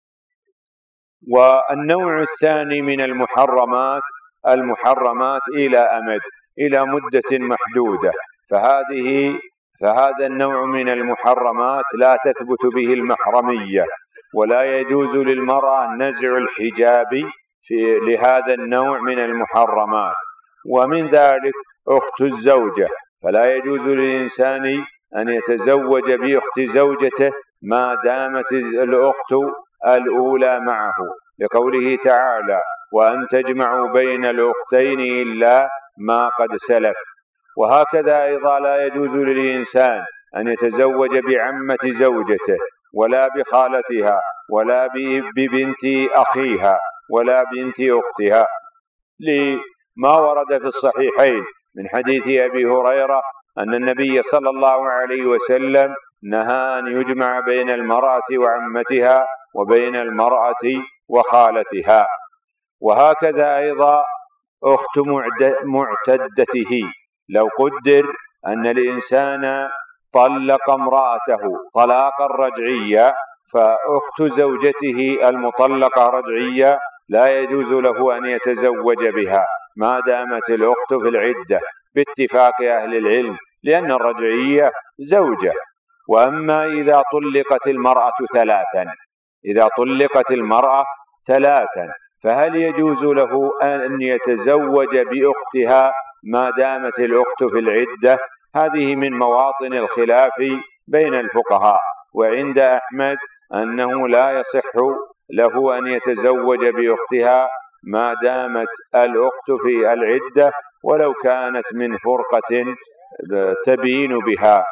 والنوع الثاني من المحرمات المحرمات إلى أمد، إلى مدة محدودة، فهذه فهذا النوع من المحرمات لا تثبت به المحرمية، ولا يجوز للمرأة نزع الحجاب في لهذا النوع من المحرمات. ومن ذلك أخت الزوجة، فلا يجوز للإنسان أن يتزوج بأخت زوجته ما دامت الأخت الأولى معه، لقوله تعالى: وأن تجمعوا بين الأختين إلا ما قد سلف. وهكذا أيضا لا يجوز للإنسان أن يتزوج بعمة زوجته ولا بخالتها ولا ببنت أخيها ولا بنت أختها، لما ورد في الصحيحين من حديث أبي هريرة أن النبي صلى الله عليه وسلم نهى أن يجمع بين المرأة وعمتها وبين المرأة وخالتها. وهكذا أيضا أخت معتدته، لو قدر أن الإنسان طلق امرأته طلاقا رجعيا، فأخت زوجته المطلقة رجعية لا يجوز له أن يتزوج بها ما دامت الأخت في العدة باتفاق أهل العلم، لأن الرجعية زوجة. وأما إذا طلقت المرأة ثلاثا إذا طلقت المرأة ثلاثا فهل يجوز له أن يتزوج بأختها ما دامت الأخت في العدة؟ هذه من مواطن الخلاف بين الفقهاء. وعند أحمد أنه لا يصح له أن يتزوج بأختها ما دامت الأخت في العدة ولو كانت من فرقة تبين بها.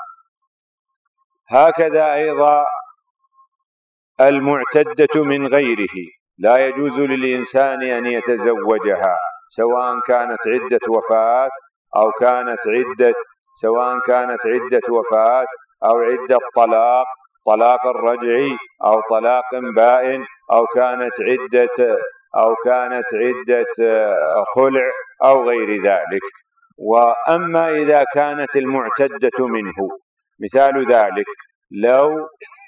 هكذا أيضا المعتدة من غيره لا يجوز للإنسان أن يتزوجها، سواء كانت عدة وفاة أو كانت عدة سواء كانت عدة وفاة أو عدة طلاق، طلاق الرجعي أو طلاق بائن، أو كانت عدة أو كانت عدة خلع أو غير ذلك. وأما إذا كانت المعتدة منه، مثال ذلك لو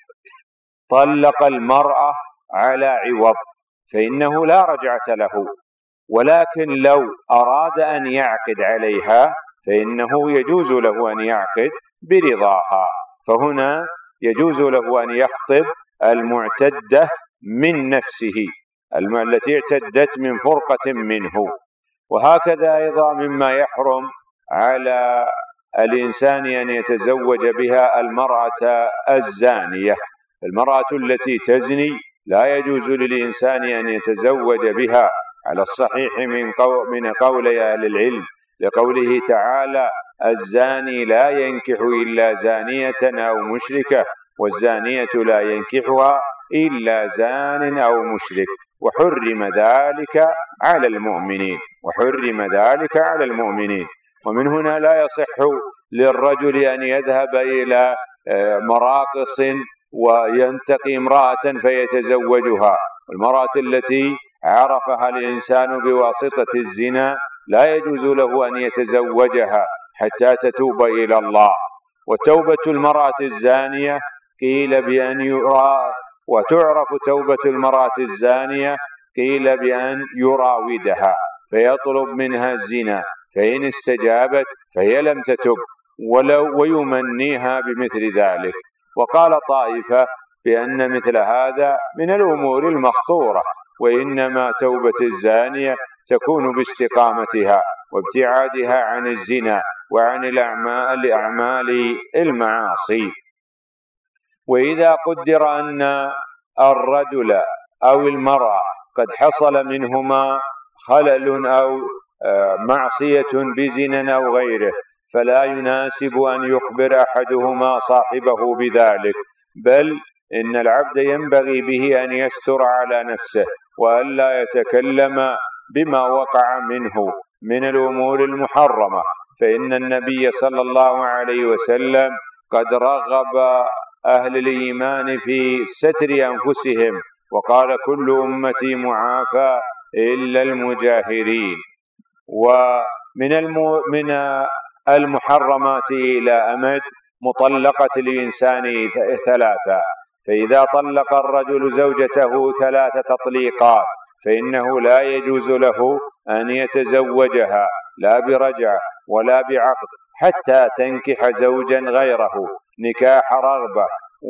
طلق المرأة على عوض فإنه لا رجعة له، ولكن لو أراد أن يعقد عليها فإنه يجوز له أن يعقد برضاها، فهنا يجوز له أن يخطب المعتدة من نفسه التي اعتدت من فرقة منه. وهكذا أيضا مما يحرم على الإنسان أن يتزوج بها المرأة الزانية. المرأة التي تزني لا يجوز للإنسان أن يتزوج بها على الصحيح من قول من قول أهل العلم، لقوله تعالى: الزاني لا ينكح إلا زانية أو مشركة، والزانية لا ينكحها إلا زان أو مشرك، وحرم ذلك على المؤمنين وحرم ذلك على المؤمنين. ومن هنا لا يصح للرجل أن يذهب إلى مراقص وينتقي امرأة فيتزوجها. والمرأة التي عرفها الإنسان بواسطة الزنا لا يجوز له أن يتزوجها حتى تتوب إلى الله. وتوبة المرأة الزانية قيل بأن يرى وتعرف توبة المرأة الزانية قيل بأن يراودها فيطلب منها الزنا، فإن استجابت فهي لم تتب ولو ويمنيها بمثل ذلك. وقال طائفة بأن مثل هذا من الأمور المخطورة، وإنما توبة الزانية تكون باستقامتها وابتعادها عن الزنا وعن الأعمال أعمال المعاصي. وإذا قدر أن الرجل أو المرأة قد حصل منهما خلل أو معصية بزنا أو غيره، فلا يناسب أن يخبر أحدهما صاحبه بذلك، بل إن العبد ينبغي به أن يستر على نفسه وألا يتكلم بما وقع منه من الأمور المحرمة، فإن النبي صلى الله عليه وسلم قد رغب أهل الإيمان في ستر أنفسهم وقال: كل أمتي معافى إلا المجاهرين. ومن الم... من المحرمات إلى أمد مطلقة الإنسان ثلاثة، فإذا طلق الرجل زوجته ثلاث تطليقات فإنه لا يجوز له أن يتزوجها لا برجعة ولا بعقد حتى تنكح زوجا غيره نكاح رغبة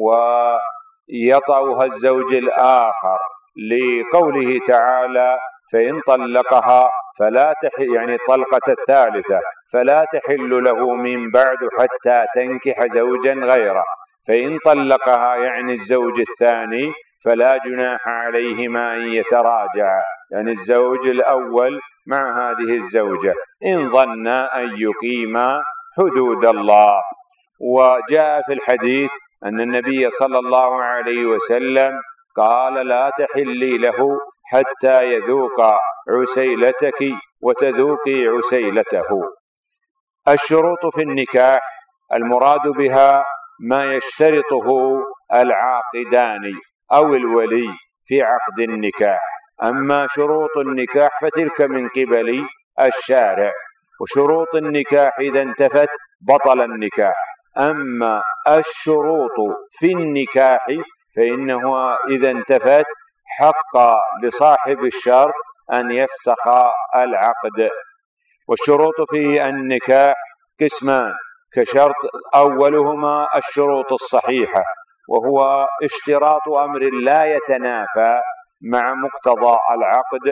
ويطأها الزوج الآخر، لقوله تعالى: فإن طلقها فلا تحل، يعني طلقة الثالثة، فلا تحل له من بعد حتى تنكح زوجا غيره. فإن طلقها يعني الزوج الثاني فلا جناح عليهما أن يتراجعا، يعني الزوج الأول مع هذه الزوجة إن ظنا أن يقيما حدود الله. وجاء في الحديث أن النبي صلى الله عليه وسلم قال: لا تحلي له حتى يذوق عسيلتك وتذوقي عسيلته. الشروط في النكاح المراد بها ما يشترطه العاقدان أو الولي في عقد النكاح، أما شروط النكاح فتلك من قبل الشارع، وشروط النكاح إذا انتفت بطل النكاح. أما الشروط في النكاح فإنه إذا انتفت حق لصاحب الشرط أن يفسخ العقد. والشروط في النكاح قسمان، كشرط أولهما الشروط الصحيحة، وهو اشتراط أمر لا يتنافى مع مقتضى العقد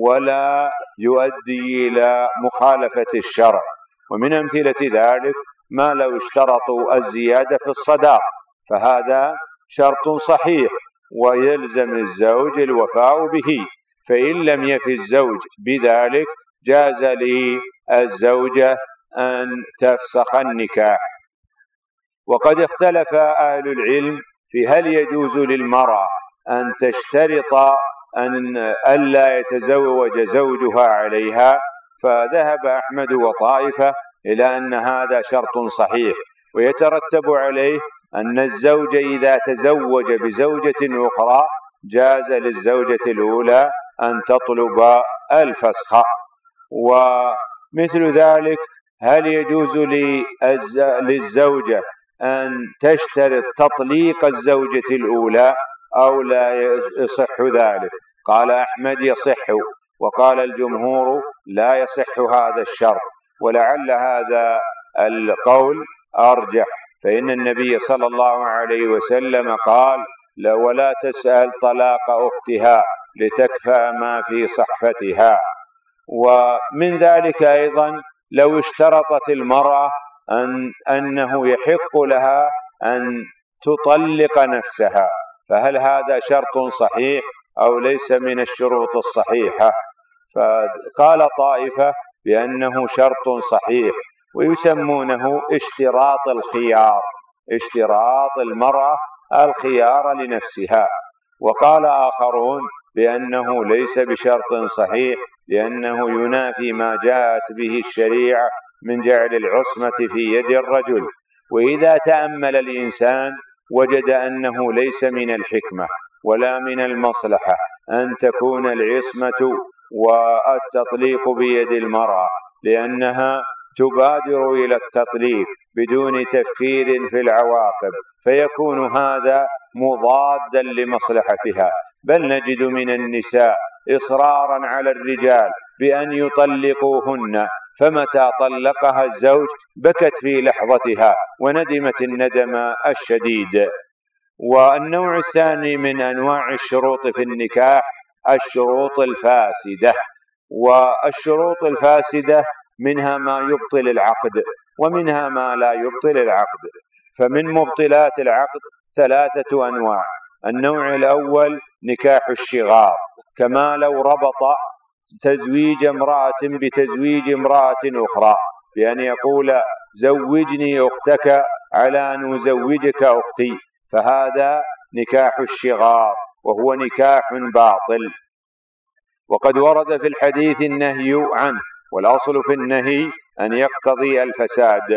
ولا يؤدي إلى مخالفة الشرع. ومن أمثلة ذلك ما لو اشترطوا الزيادة في الصداق، فهذا شرط صحيح ويلزم الزوج الوفاء به. فإن لم يفي الزوج بذلك جاز للزوجة أن تفسخ النكاح. وقد اختلف أهل العلم في هل يجوز للمرأة أن تشترط أن ألا يتزوج زوجها عليها، فذهب أحمد وطائفة إلى أن هذا شرط صحيح، ويترتب عليه أن الزوج إذا تزوج بزوجة أخرى جاز للزوجة الأولى أن تطلب الفسخ. ومثل ذلك هل يجوز للزوجة أن تشترط تطليق الزوجة الأولى أو لا يصح ذلك؟ قال أحمد يصح، وقال الجمهور لا يصح هذا الشرط، ولعل هذا القول أرجح، فإن النبي صلى الله عليه وسلم قال: ولا تسأل طلاق أختها لتكفى ما في صحفتها. ومن ذلك أيضا لو اشترطت المرأة أن أنه يحق لها أن تطلق نفسها، فهل هذا شرط صحيح أو ليس من الشروط الصحيحة؟ فقال طائفة بأنه شرط صحيح، ويسمونه اشتراط الخيار، اشتراط المرأة الخيار لنفسها. وقال آخرون بأنه ليس بشرط صحيح، لأنه ينافي ما جاءت به الشريعة من جعل العصمة في يد الرجل. وإذا تأمل الإنسان وجد أنه ليس من الحكمة ولا من المصلحة أن تكون العصمة والتطليق بيد المرأة، لأنها تبادر إلى التطليق بدون تفكير في العواقب، فيكون هذا مضادا لمصلحتها. بل نجد من النساء إصرارا على الرجال بأن يطلقوهن، فمتى طلقها الزوج بكت في لحظتها وندمت الندم الشديد. والنوع الثاني من أنواع الشروط في النكاح الشروط الفاسدة. والشروط الفاسدة منها ما يبطل العقد ومنها ما لا يبطل العقد. فمن مبطلات العقد ثلاثة أنواع. النوع الأول نكاح الشغار، كما لو ربط تزويج امرأة بتزويج امرأة أخرى، بأن يقول: زوجني أختك على أن أزوجك أختي، فهذا نكاح الشغار وهو نكاح باطل. وقد ورد في الحديث النهي عنه، والأصل في النهي أن يقتضي الفساد.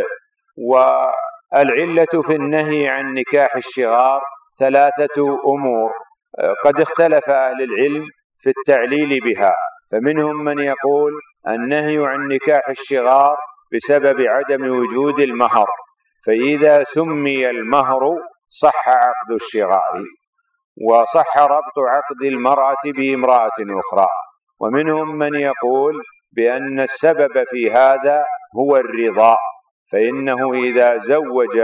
والعلة في النهي عن نكاح الشغار ثلاثة أمور قد اختلف أهل العلم في التعليل بها. فمنهم من يقول النهي عن نكاح الشغار بسبب عدم وجود المهر، فإذا سمي المهر صح عقد الشغار وصح ربط عقد المرأة بامرأة أخرى. ومنهم من يقول بأن السبب في هذا هو الرضا، فإنه إذا زوج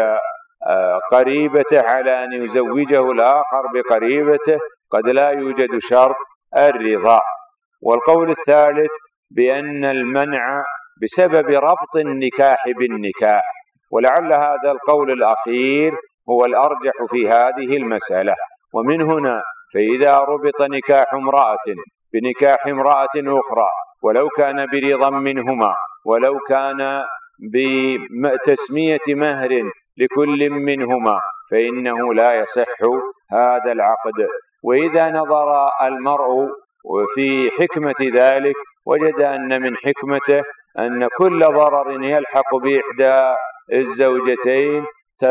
قريبته على أن يزوجه الآخر بقريبته قد لا يوجد شرط الرضا. والقول الثالث بأن المنع بسبب ربط النكاح بالنكاح، ولعل هذا القول الأخير هو الأرجح في هذه المسألة. ومن هنا فإذا ربط نكاح امرأة بنكاح امرأة أخرى ولو كان برضا منهما ولو كان بتسمية مهر لكل منهما فإنه لا يصح هذا العقد. وإذا نظر المرء في حكمة ذلك وجد أن من حكمته أن كل ضرر يلحق بإحدى الزوجتين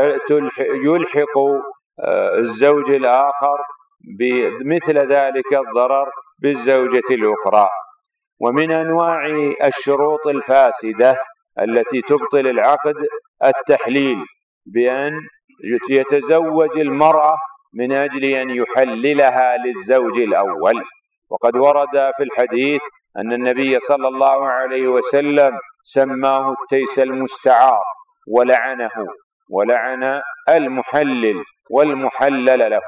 يلحق الزوج الآخر بمثل ذلك الضرر بالزوجة الأخرى. ومن أنواع الشروط الفاسدة التي تبطل العقد التحليل، بأن يتزوج المرأة من أجل أن يحللها للزوج الأول. وقد ورد في الحديث أن النبي صلى الله عليه وسلم سماه التيس المستعار ولعنه ولعن المحلل والمحلل له.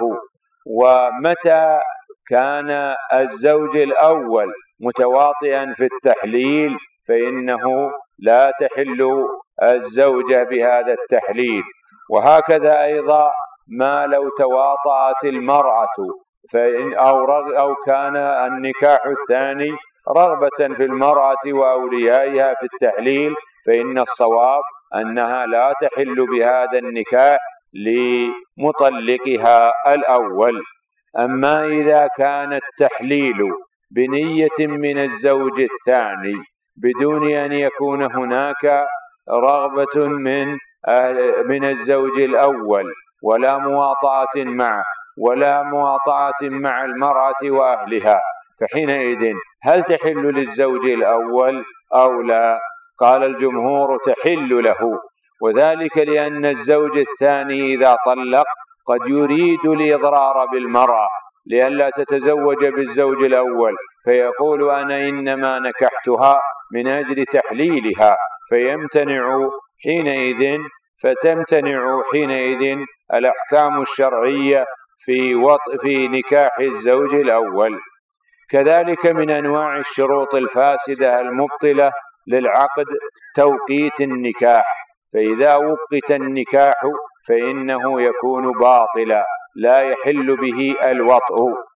ومتى كان الزوج الأول متواطئا في التحليل فإنه لا تحل الزوجة بهذا التحليل. وهكذا أيضا ما لو تواطأت المرأة فإن أو, رغ أو كان النكاح الثاني رغبة في المرأة وأوليائها في التحليل، فإن الصواب أنها لا تحل بهذا النكاح لمطلقها الأول. أما إذا كان التحليل بنية من الزوج الثاني بدون أن يكون هناك رغبة من من الزوج الأول ولا مواطأة معه ولا مواطأة مع المرأة وأهلها، فحينئذ هل تحل للزوج الأول أو لا؟ قال الجمهور تحل له، وذلك لأن الزوج الثاني إذا طلق قد يريد الإضرار بالمرأة لئلا تتزوج بالزوج الأول، فيقول أنا إنما نكحتها من أجل تحليلها، فيمتنع حينئذ فتمتنع حينئذ الأحكام الشرعية في وطء في نكاح الزوج الأول. كذلك من أنواع الشروط الفاسدة المبطلة للعقد توقيت النكاح، فإذا وقت النكاح فإنه يكون باطلا لا يحل به الوطء،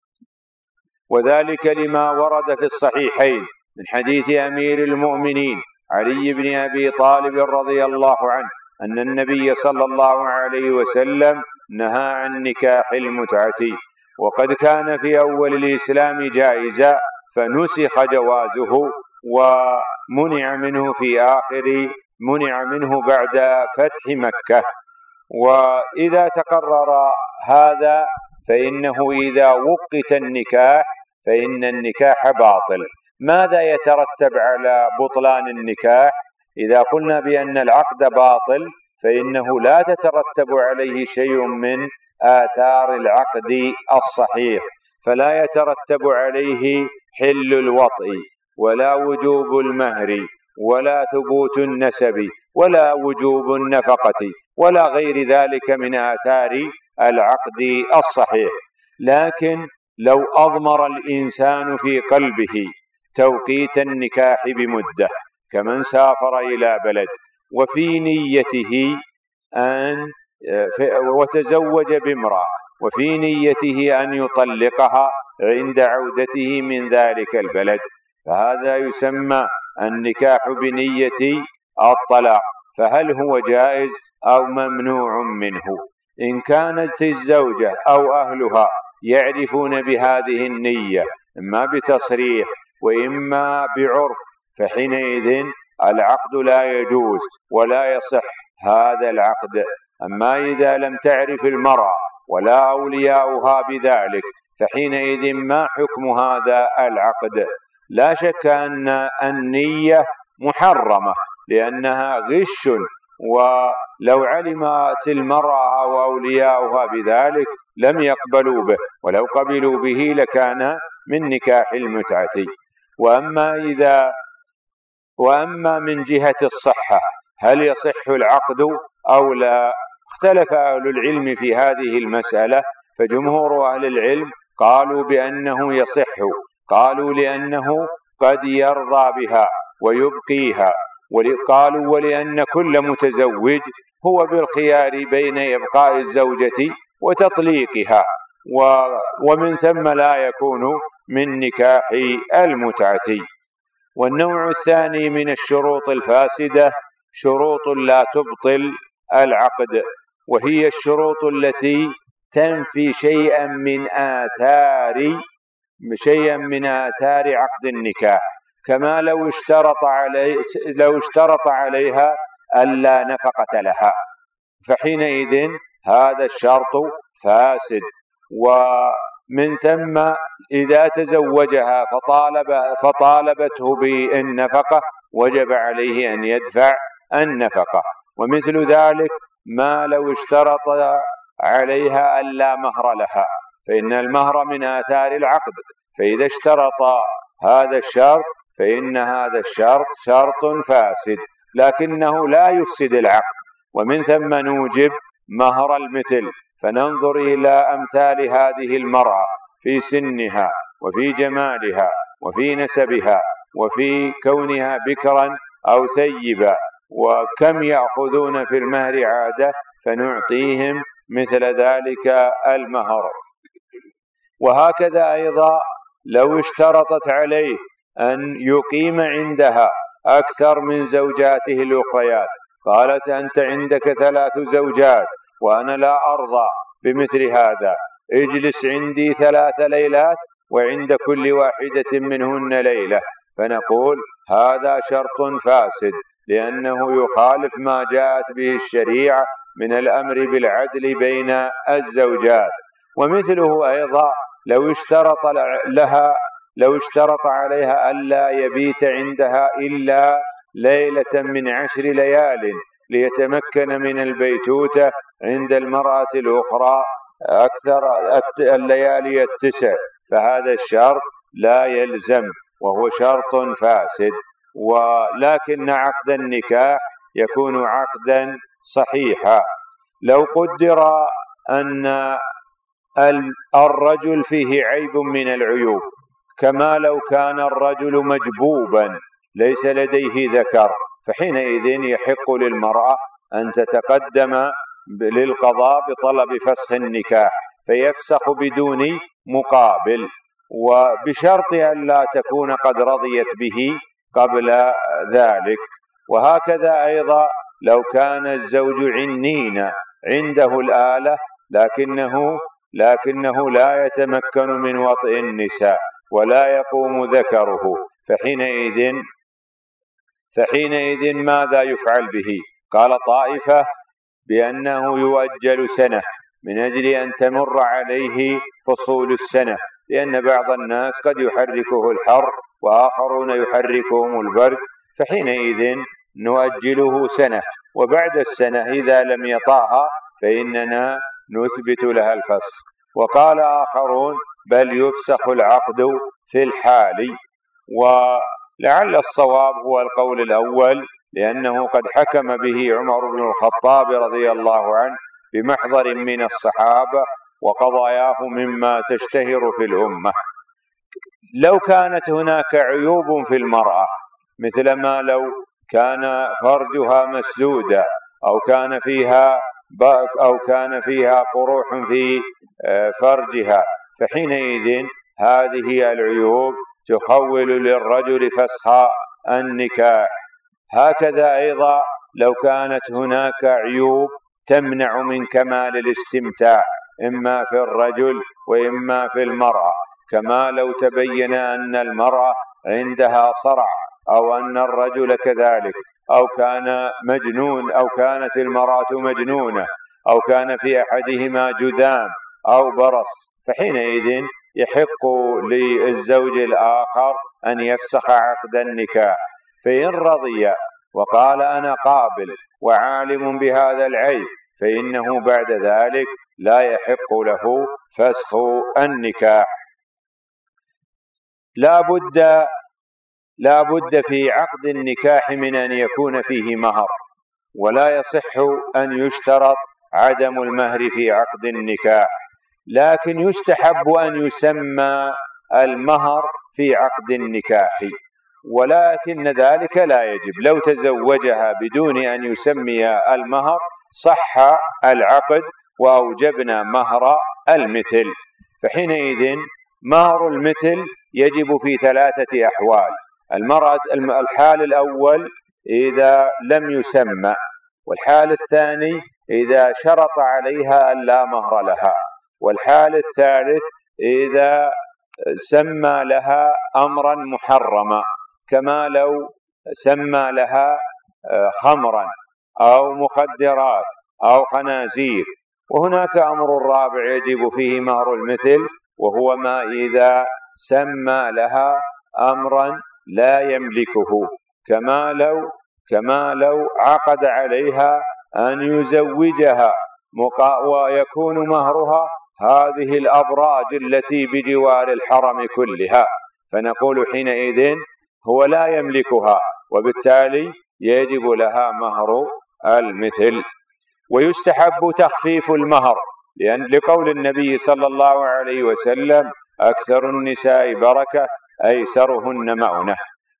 وذلك لما ورد في الصحيحين من حديث أمير المؤمنين علي بن أبي طالب رضي الله عنه أن النبي صلى الله عليه وسلم نهى عن نكاح المتعة، وقد كان في أول الإسلام جائزا فنسخ جوازه ومنع منه في آخر منع منه بعد فتح مكة. وإذا تقرر هذا فإنه إذا وقت النكاح فإن النكاح باطل. ماذا يترتب على بطلان النكاح؟ إذا قلنا بأن العقد باطل فإنه لا تترتب عليه شيء من آثار العقد الصحيح، فلا يترتب عليه حل الوطء ولا وجوب المهر ولا ثبوت النسب ولا وجوب النفقة ولا غير ذلك من آثار العقد الصحيح. لكن لو أضمر الإنسان في قلبه توقيت النكاح بمدة كمن سافر إلى بلد وفي نيته أن وتزوج بامرأة وفي نيته أن يطلقها عند عودته من ذلك البلد، فهذا يسمى النكاح بنية الطلاق، فهل هو جائز أو ممنوع منه؟ إن كانت الزوجة أو أهلها يعرفون بهذه النية إما بتصريح وإما بعرف فحينئذ العقد لا يجوز ولا يصح هذا العقد. أما إذا لم تعرف المرأة ولا أولياؤها بذلك فحينئذ ما حكم هذا العقد؟ لا شك أن النية محرمة لأنها غش، ولو علمت المرأة أو أولياؤها بذلك لم يقبلوا به، ولو قبلوا به لكان من نكاح المتعة. وأما إذا وأما من جهة الصحة هل يصح العقد أو لا؟ اختلف أهل العلم في هذه المسألة، فجمهور أهل العلم قالوا بأنه يصح، قالوا لأنه قد يرضى بها ويبقيها، وقالوا ولأن كل متزوج هو بالخيار بين إبقاء الزوجة وتطليقها، ومن ثم لا يكون من نكاح المتعة. والنوع الثاني من الشروط الفاسدة شروط لا تبطل العقد، وهي الشروط التي تنفي شيئا من آثار شيئا من آثار عقد النكاح، كما لو اشترط علي لو اشترط عليها ألا نفقة لها، فحينئذ هذا الشرط فاسد. ومن ثم إذا تزوجها فطالب فطالبته بالنفقة وجب عليه أن يدفع النفقة. ومثل ذلك ما لو اشترط عليها ألا مهر لها، فإن المهر من آثار العقد، فإذا اشترط هذا الشرط فإن هذا الشرط شرط فاسد لكنه لا يفسد العقد. ومن ثم نوجب مهر المثل، فننظر إلى أمثال هذه المرأة في سنها وفي جمالها وفي نسبها وفي كونها بكرا أو ثيبا، وكم يأخذون في المهر عادة فنعطيهم مثل ذلك المهر. وهكذا أيضا لو اشترطت عليه أن يقيم عندها أكثر من زوجاته الأخريات، قالت أنت عندك ثلاث زوجات وأنا لا أرضى بمثل هذا، اجلس عندي ثلاث ليلات وعند كل واحدة منهن ليلة، فنقول هذا شرط فاسد، لأنه يخالف ما جاءت به الشريعة من الأمر بالعدل بين الزوجات. ومثله أيضا لو اشترط لها لو اشترط عليها ألا يبيت عندها إلا ليلة من عشر ليال ليتمكن من البيتوتة عند المرأة الأخرى أكثر الليالي التسع، فهذا الشرط لا يلزم وهو شرط فاسد. ولكن عقد النكاح يكون عقدا صحيحا. لو قدر أن الرجل فيه عيب من العيوب، كما لو كان الرجل مجبوبا ليس لديه ذكر، فحينئذ يحق للمرأة أن تتقدم للقضاء بطلب فسخ النكاح، فيفسخ بدون مقابل، وبشرط أن لا تكون قد رضيت به قبل ذلك. وهكذا أيضا لو كان الزوج عنين عنده الآلة لكنه لكنه لا يتمكن من وطئ النساء ولا يقوم ذكره، فحينئذ فحينئذ ماذا يفعل به؟ قال طائفة بأنه يؤجل سنة من أجل أن تمر عليه فصول السنة، لأن بعض الناس قد يحركه الحر وآخرون يحركهم البرد، فحينئذ نؤجله سنة، وبعد السنة إذا لم يطاها فإننا نثبت لها الفسخ. وقال آخرون بل يفسخ العقد في الحال، ولعل الصواب هو القول الأول، لأنه قد حكم به عمر بن الخطاب رضي الله عنه بمحضر من الصحابة وقضاياه مما تشتهر في الأمة. لو كانت هناك عيوب في المرأة، مثل ما لو كان فرجها مسدودا أو كان فيها أو كان فيها قروح في فرجها، فحينئذ هذه العيوب تخول للرجل فسخ النكاح. هكذا أيضا لو كانت هناك عيوب تمنع من كمال الاستمتاع إما في الرجل وإما في المرأة، كما لو تبين أن المرأة عندها صرع أو أن الرجل كذلك، أو كان مجنون أو كانت المرأة مجنونة أو كان في أحدهما جذام أو برص، فحينئذ يحق للزوج الآخر أن يفسخ عقد النكاح. فإن رضي وقال أنا قابل وعالم بهذا العيب فإنه بعد ذلك لا يحق له فسخ النكاح. لا بد لا بد في عقد النكاح من أن يكون فيه مهر، ولا يصح أن يشترط عدم المهر في عقد النكاح، لكن يستحب أن يسمى المهر في عقد النكاح، ولكن ذلك لا يجب. لو تزوجها بدون أن يسمي المهر صح العقد وأوجبنا مهر المثل. فحينئذ مهر المثل يجب في ثلاثة أحوال: المرأة الحال الأول إذا لم يسمى، والحال الثاني إذا شرط عليها أن لا مهر لها، والحال الثالث إذا سمى لها أمرا محرما، كما لو سمى لها خمرا أو مخدرات أو خنازير. وهناك أمر رابع يجب فيه مهر المثل، وهو ما إذا سمى لها أمرا لا يملكه، كما لو كما لو عقد عليها أن يزوجها ويكون مهرها هذه الأبراج التي بجوار الحرم كلها، فنقول حينئذ هو لا يملكها وبالتالي يجب لها مهر المثل. ويستحب تخفيف المهر، لأن لقول النبي صلى الله عليه وسلم أكثر النساء بركة أيسرهن مؤنة.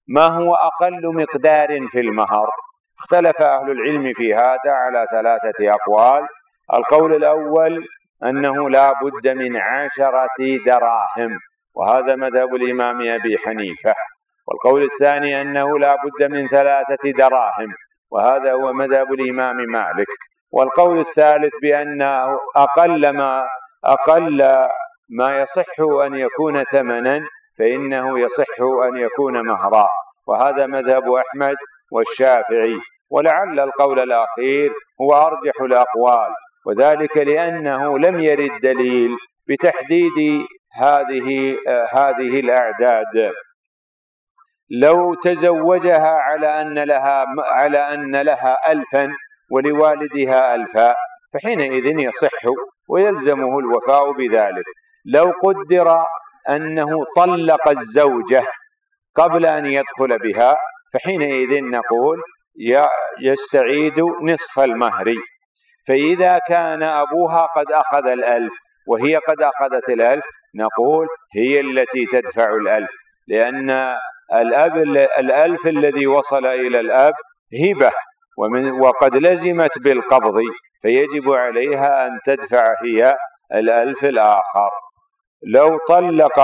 ما هو أقل مقدار في المهر؟ اختلف أهل العلم في هذا على ثلاثة أقوال. القول الأول أنه لا بد من عشرة دراهم، وهذا مذهب الإمام أبي حنيفة. والقول الثاني أنه لا بد من ثلاثة دراهم، وهذا هو مذهب الإمام مالك. والقول الثالث بأنه أقل ما أقل ما يصح أن يكون ثمنا فإنه يصح أن يكون مهرا، وهذا مذهب أحمد والشافعي. ولعل القول الأخير هو أرجح الأقوال، وذلك لأنه لم يرد دليل بتحديد هذه هذه الأعداد. لو تزوجها على أن لها على أن لها ألفا ولوالدها ألفا فحينئذ يصح ويلزمه الوفاء بذلك. لو قدر أنه طلق الزوجة قبل أن يدخل بها فحينئذ نقول يستعيد نصف المهر. فإذا كان أبوها قد أخذ الألف وهي قد أخذت الألف نقول هي التي تدفع الألف، لأن الأب الألف الذي وصل إلى الأب هبة ومن وقد لزمت بالقبض، فيجب عليها أن تدفع هي الألف الآخر. لو طلق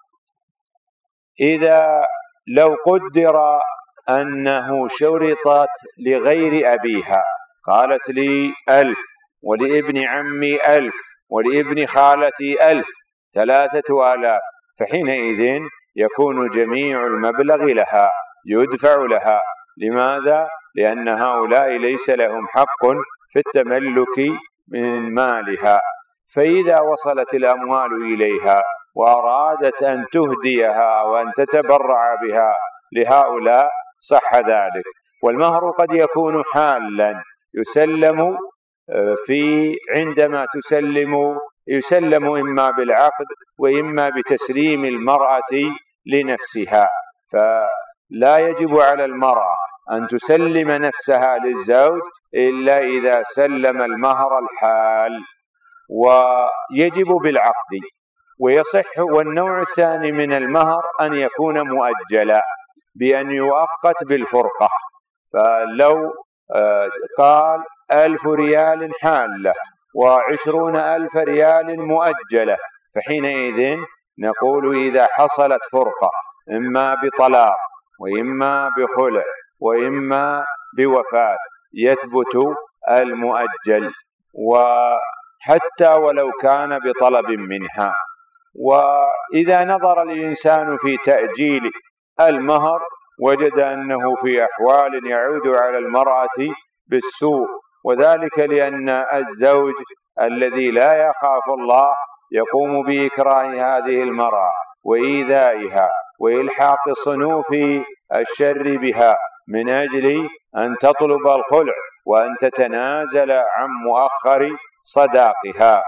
إذا لو قدر أنه شرطت لغير أبيها، قالت لي ألف ولابن عمي ألف ولابن خالتي ألف، ثلاثة آلاف، فحينئذ يكون جميع المبلغ لها يدفع لها. لماذا؟ لأن هؤلاء ليس لهم حق في التملك من مالها. فإذا وصلت الأموال إليها وأرادت أن تهديها أو أن تتبرع بها لهؤلاء صح ذلك. والمهر قد يكون حالا يسلم في عندما تسلم يسلم إما بالعقد وإما بتسليم المرأة لنفسها، فلا يجب على المرأة أن تسلم نفسها للزوج إلا إذا سلم المهر الحال، ويجب بالعقد ويصح. والنوع الثاني من المهر أن يكون مؤجلا بأن يؤقت بالفرقة، فلو قال ألف ريال حالة وعشرون ألف ريال مؤجلة فحينئذ نقول إذا حصلت فرقة إما بطلاق وإما بخلع وإما بوفاة يثبت المؤجل، وحتى ولو كان بطلب منها. وإذا نظر الإنسان في تأجيل المهر وجد أنه في أحوال يعود على المرأة بالسوء، وذلك لأن الزوج الذي لا يخاف الله يقوم بإكراه هذه المرأة وإيذائها وإلحاق صنوف الشر بها من أجل أن تطلب الخلع وأن تتنازل عن مؤخر صداقها.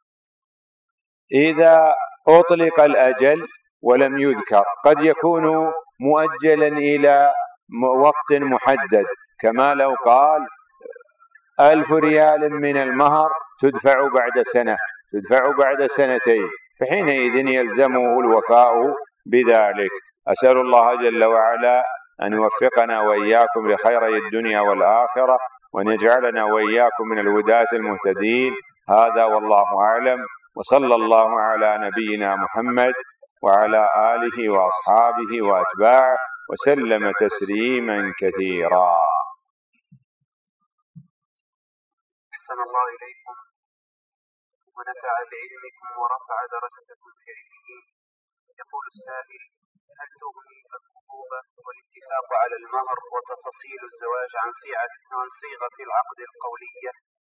إذا أطلق الأجل ولم يذكر قد يكون مؤجلا إلى وقت محدد، كما لو قال ألف ريال من المهر تدفع بعد سنة تدفع بعد سنتين فحينئذ يلزمه الوفاء بذلك. أسأل الله جل وعلا أن يوفقنا وإياكم لخيري الدنيا والآخرة، وأن يجعلنا وإياكم من الهداة المهتدين. هذا والله أعلم، وصلى الله على نبينا محمد وعلى آله وأصحابه وأتباعه وسلم تسليما كثيرا. أحسن الله إليكم ونفع بعلمكم ورفع درجتكم في علمه. يقول السائل: هل تغني الخطوبة والاتفاق على المهر وتفاصيل الزواج عن صيغة عن صيغة العقد القولية؟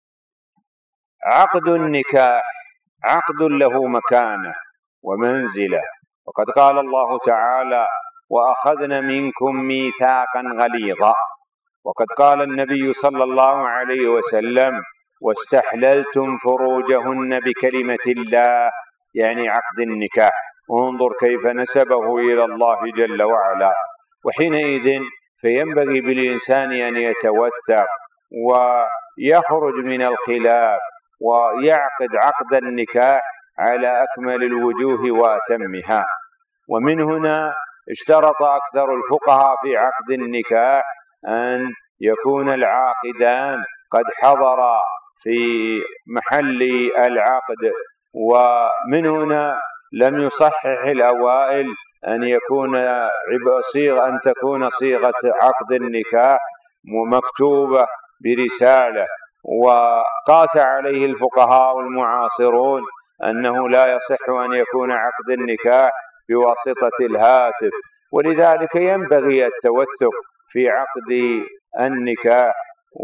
عقد النكاح عقد له مكانة ومنزلة، وقد قال الله تعالى: وأخذن منكم ميثاقا غليظا. وقد قال النبي صلى الله عليه وسلم: واستحللتم فروجهن بكلمة الله، يعني عقد النكاح. انظر كيف نسبه إلى الله جل وعلا. وحينئذ فينبغي بالإنسان أن يتوثق ويخرج من الخلاف ويعقد عقد النكاح على أكمل الوجوه وأتمها. ومن هنا اشترط أكثر الفقهاء في عقد النكاح أن يكون العاقدان قد حضرا في محل العقد، ومن هنا لم يصحح الأوائل أن يكون صيغة أن تكون صيغة عقد النكاح مكتوبة برسالة، وقاس عليه الفقهاء المعاصرون أنه لا يصح أن يكون عقد النكاح بواسطة الهاتف، ولذلك ينبغي التوثق في عقد النكاح،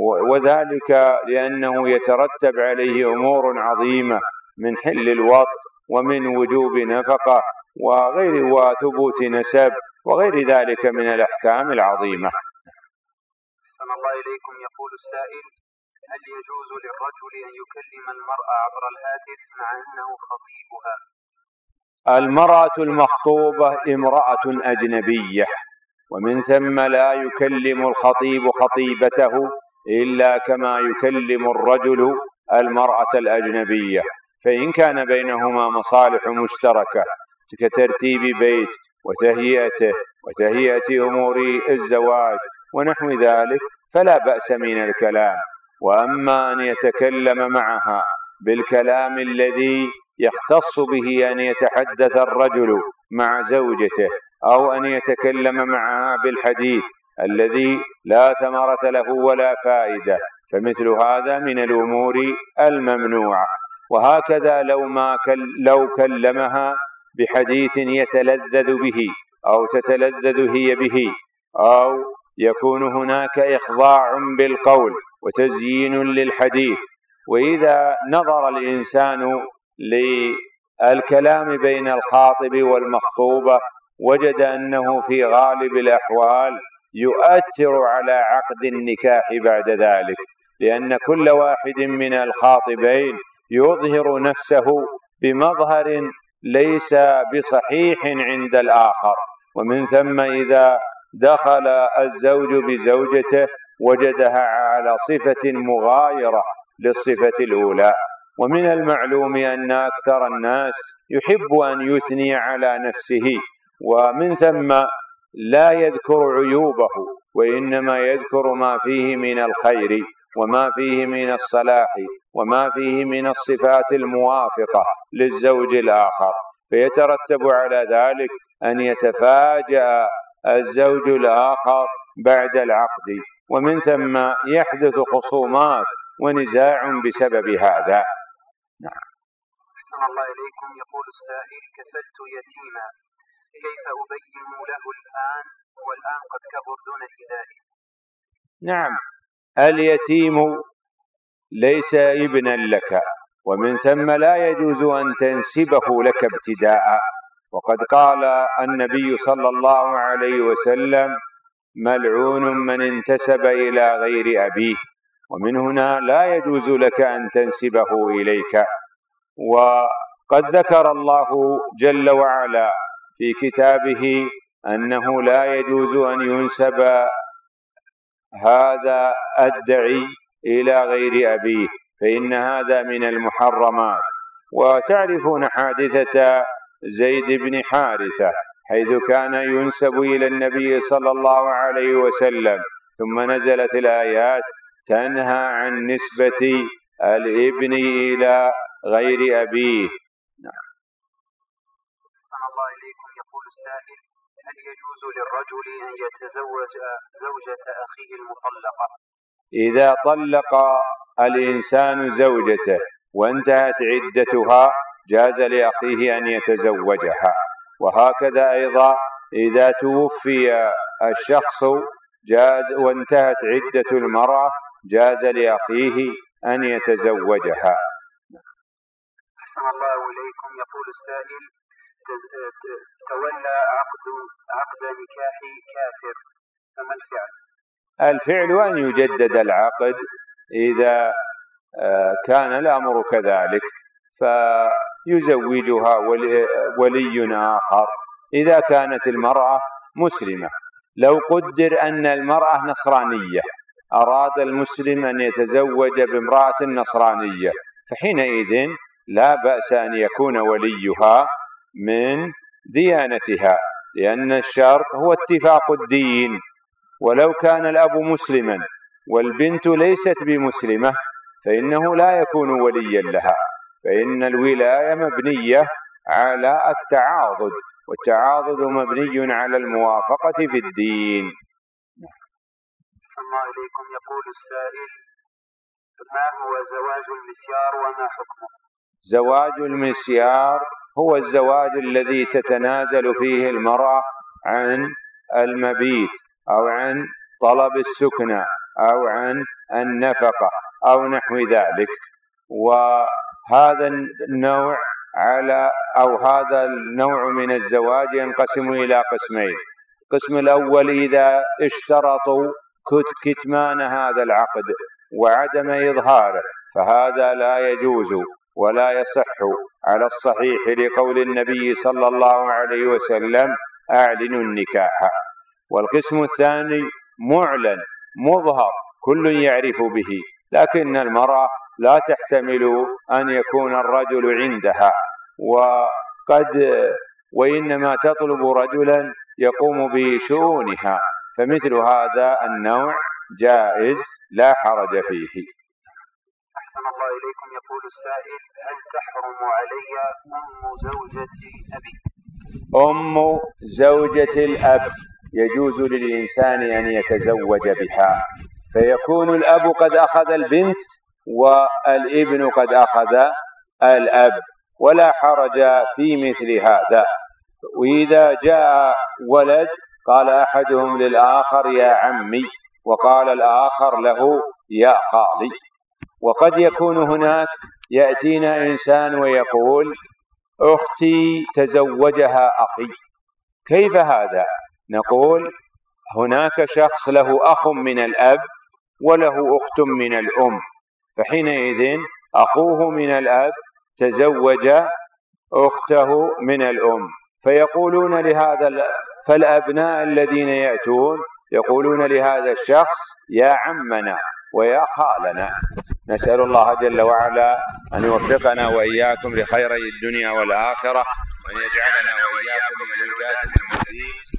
وذلك لأنه يترتب عليه أمور عظيمة من حل الوطء ومن وجوب نفقة وغير وثبوت نسب وغير ذلك من الأحكام العظيمة. أحسن الله إليكم. يقول السائل: هل يجوز للرجل أن يكلم المرأة عبر الهاتف مع أنه خطيبها؟ المرأة المخطوبة امرأة أجنبية، ومن ثم لا يكلم الخطيب خطيبته إلا كما يكلم الرجل المرأة الأجنبية، فإن كان بينهما مصالح مشتركة كترتيب بيت وتهيئته وتهيئة أمور الزواج ونحو ذلك فلا بأس من الكلام. وأما أن يتكلم معها بالكلام الذي يختص به أن يتحدث الرجل مع زوجته، أو أن يتكلم معها بالحديث الذي لا ثمرة له ولا فائدة، فمثل هذا من الأمور الممنوعة. وهكذا لو ما كل لو كلمها بحديث يتلذذ به أو تتلذذ هي به، أو يكون هناك إخضاع بالقول وتزيين للحديث، وإذا نظر الإنسان للكلام بين الخاطب والمخطوبة وجد أنه في غالب الأحوال يؤثر على عقد النكاح بعد ذلك، لأن كل واحد من الخاطبين يظهر نفسه بمظهر ليس بصحيح عند الآخر، ومن ثم إذا دخل الزوج بزوجته وجدها على صفة مغايرة للصفة الأولى. ومن المعلوم أن أكثر الناس يحب أن يثني على نفسه، ومن ثم لا يذكر عيوبه، وإنما يذكر ما فيه من الخير وما فيه من الصلاح وما فيه من الصفات الموافقة للزوج الآخر، فيترتب على ذلك أن يتفاجأ الزوج الآخر بعد العقد، ومن ثم يحدث خصومات ونزاع بسبب هذا. نعم. أحسن الله إليكم. يقول السائل: كفلت يتيما، كيف أبين له الآن والآن قد كبر دون الهداية؟ نعم، اليتيم ليس ابنا لك، ومن ثم لا يجوز أن تنسبه لك ابتداء، وقد قال النبي صلى الله عليه وسلم: ملعون من انتسب إلى غير أبيه، ومن هنا لا يجوز لك أن تنسبه إليك. وقد ذكر الله جل وعلا في كتابه أنه لا يجوز أن ينسب هذا الدعي إلى غير أبيه، فإن هذا من المحرمات. وتعرفون حادثة زيد بن حارثة حيث كان ينسب إلى النبي صلى الله عليه وسلم، ثم نزلت الآيات تنهى عن نسبة الابن إلى غير أبيه. نعم. أحسن الله إليكم. يقول السائل: هل يجوز للرجل أن يتزوج زوجة أخيه المطلقة؟ إذا طلق الإنسان زوجته وانتهت عدتها جاز لأخيه أن يتزوجها، وهكذا أيضا إذا توفي الشخص جاز وانتهت عدة المرأة جاز لأخيه أن يتزوجها. أحسن الله إليكم. يقول السائل: تولى عقد عقد نكاح كافر، فما الفعل؟ الفعل أن يجدد العقد إذا كان الأمر كذلك، فيزوجها ولي آخر إذا كانت المرأة مسلمة. لو قدر أن المرأة نصرانية أراد المسلم أن يتزوج بامرأة نصرانية، فحينئذ لا بأس أن يكون وليها من ديانتها، لأن الشرط هو اتفاق الدين. ولو كان الأب مسلما والبنت ليست بمسلمة فإنه لا يكون وليا لها، فإن الولاية مبنية على التعاضد، والتعاضد مبني على الموافقة في الدين. الله إليكم. يقول السائل: ما هو زواج المسيار وما حكمه؟ زواج المسيار هو الزواج الذي تتنازل فيه المرأة عن المبيت أو عن طلب السكنى أو عن النفقة أو نحو ذلك. وهذا النوع على أو هذا النوع من الزواج ينقسم إلى قسمين. القسم الأول إذا اشترطوا كتمان هذا العقد وعدم إظهاره فهذا لا يجوز ولا يصح على الصحيح لقول النبي صلى الله عليه وسلم: أعلنوا النكاح. والقسم الثاني معلن مظهر كل يعرف به، لكن المرأة لا تحتمل أن يكون الرجل عندها وقد وإنما تطلب رجلا يقوم بشؤونها، فمثل هذا النوع جائز لا حرج فيه. أحسن الله إليكم. يقول السائل: هل تحرم علي أم زوجة أبي؟ أم زوجة الأب يجوز للإنسان أن يتزوج بها، فيكون الأب قد أخذ البنت والابن قد أخذ الأب، ولا حرج في مثل هذا. وإذا جاء ولد قال أحدهم للآخر: يا عمي، وقال الآخر له: يا خالي. وقد يكون هناك يأتينا إنسان ويقول: أختي تزوجها أخي، كيف هذا؟ نقول: هناك شخص له أخ من الأب وله أخت من الأم، فحينئذ أخوه من الأب تزوج أخته من الأم، فيقولون لهذا فالأبناء الذين يأتون يقولون لهذا الشخص: يا عمنا ويا خالنا. نسأل الله جل وعلا أن يوفقنا وإياكم لخيري الدنيا والآخرة، وأن يجعلنا وإياكم من الهداة المهديين.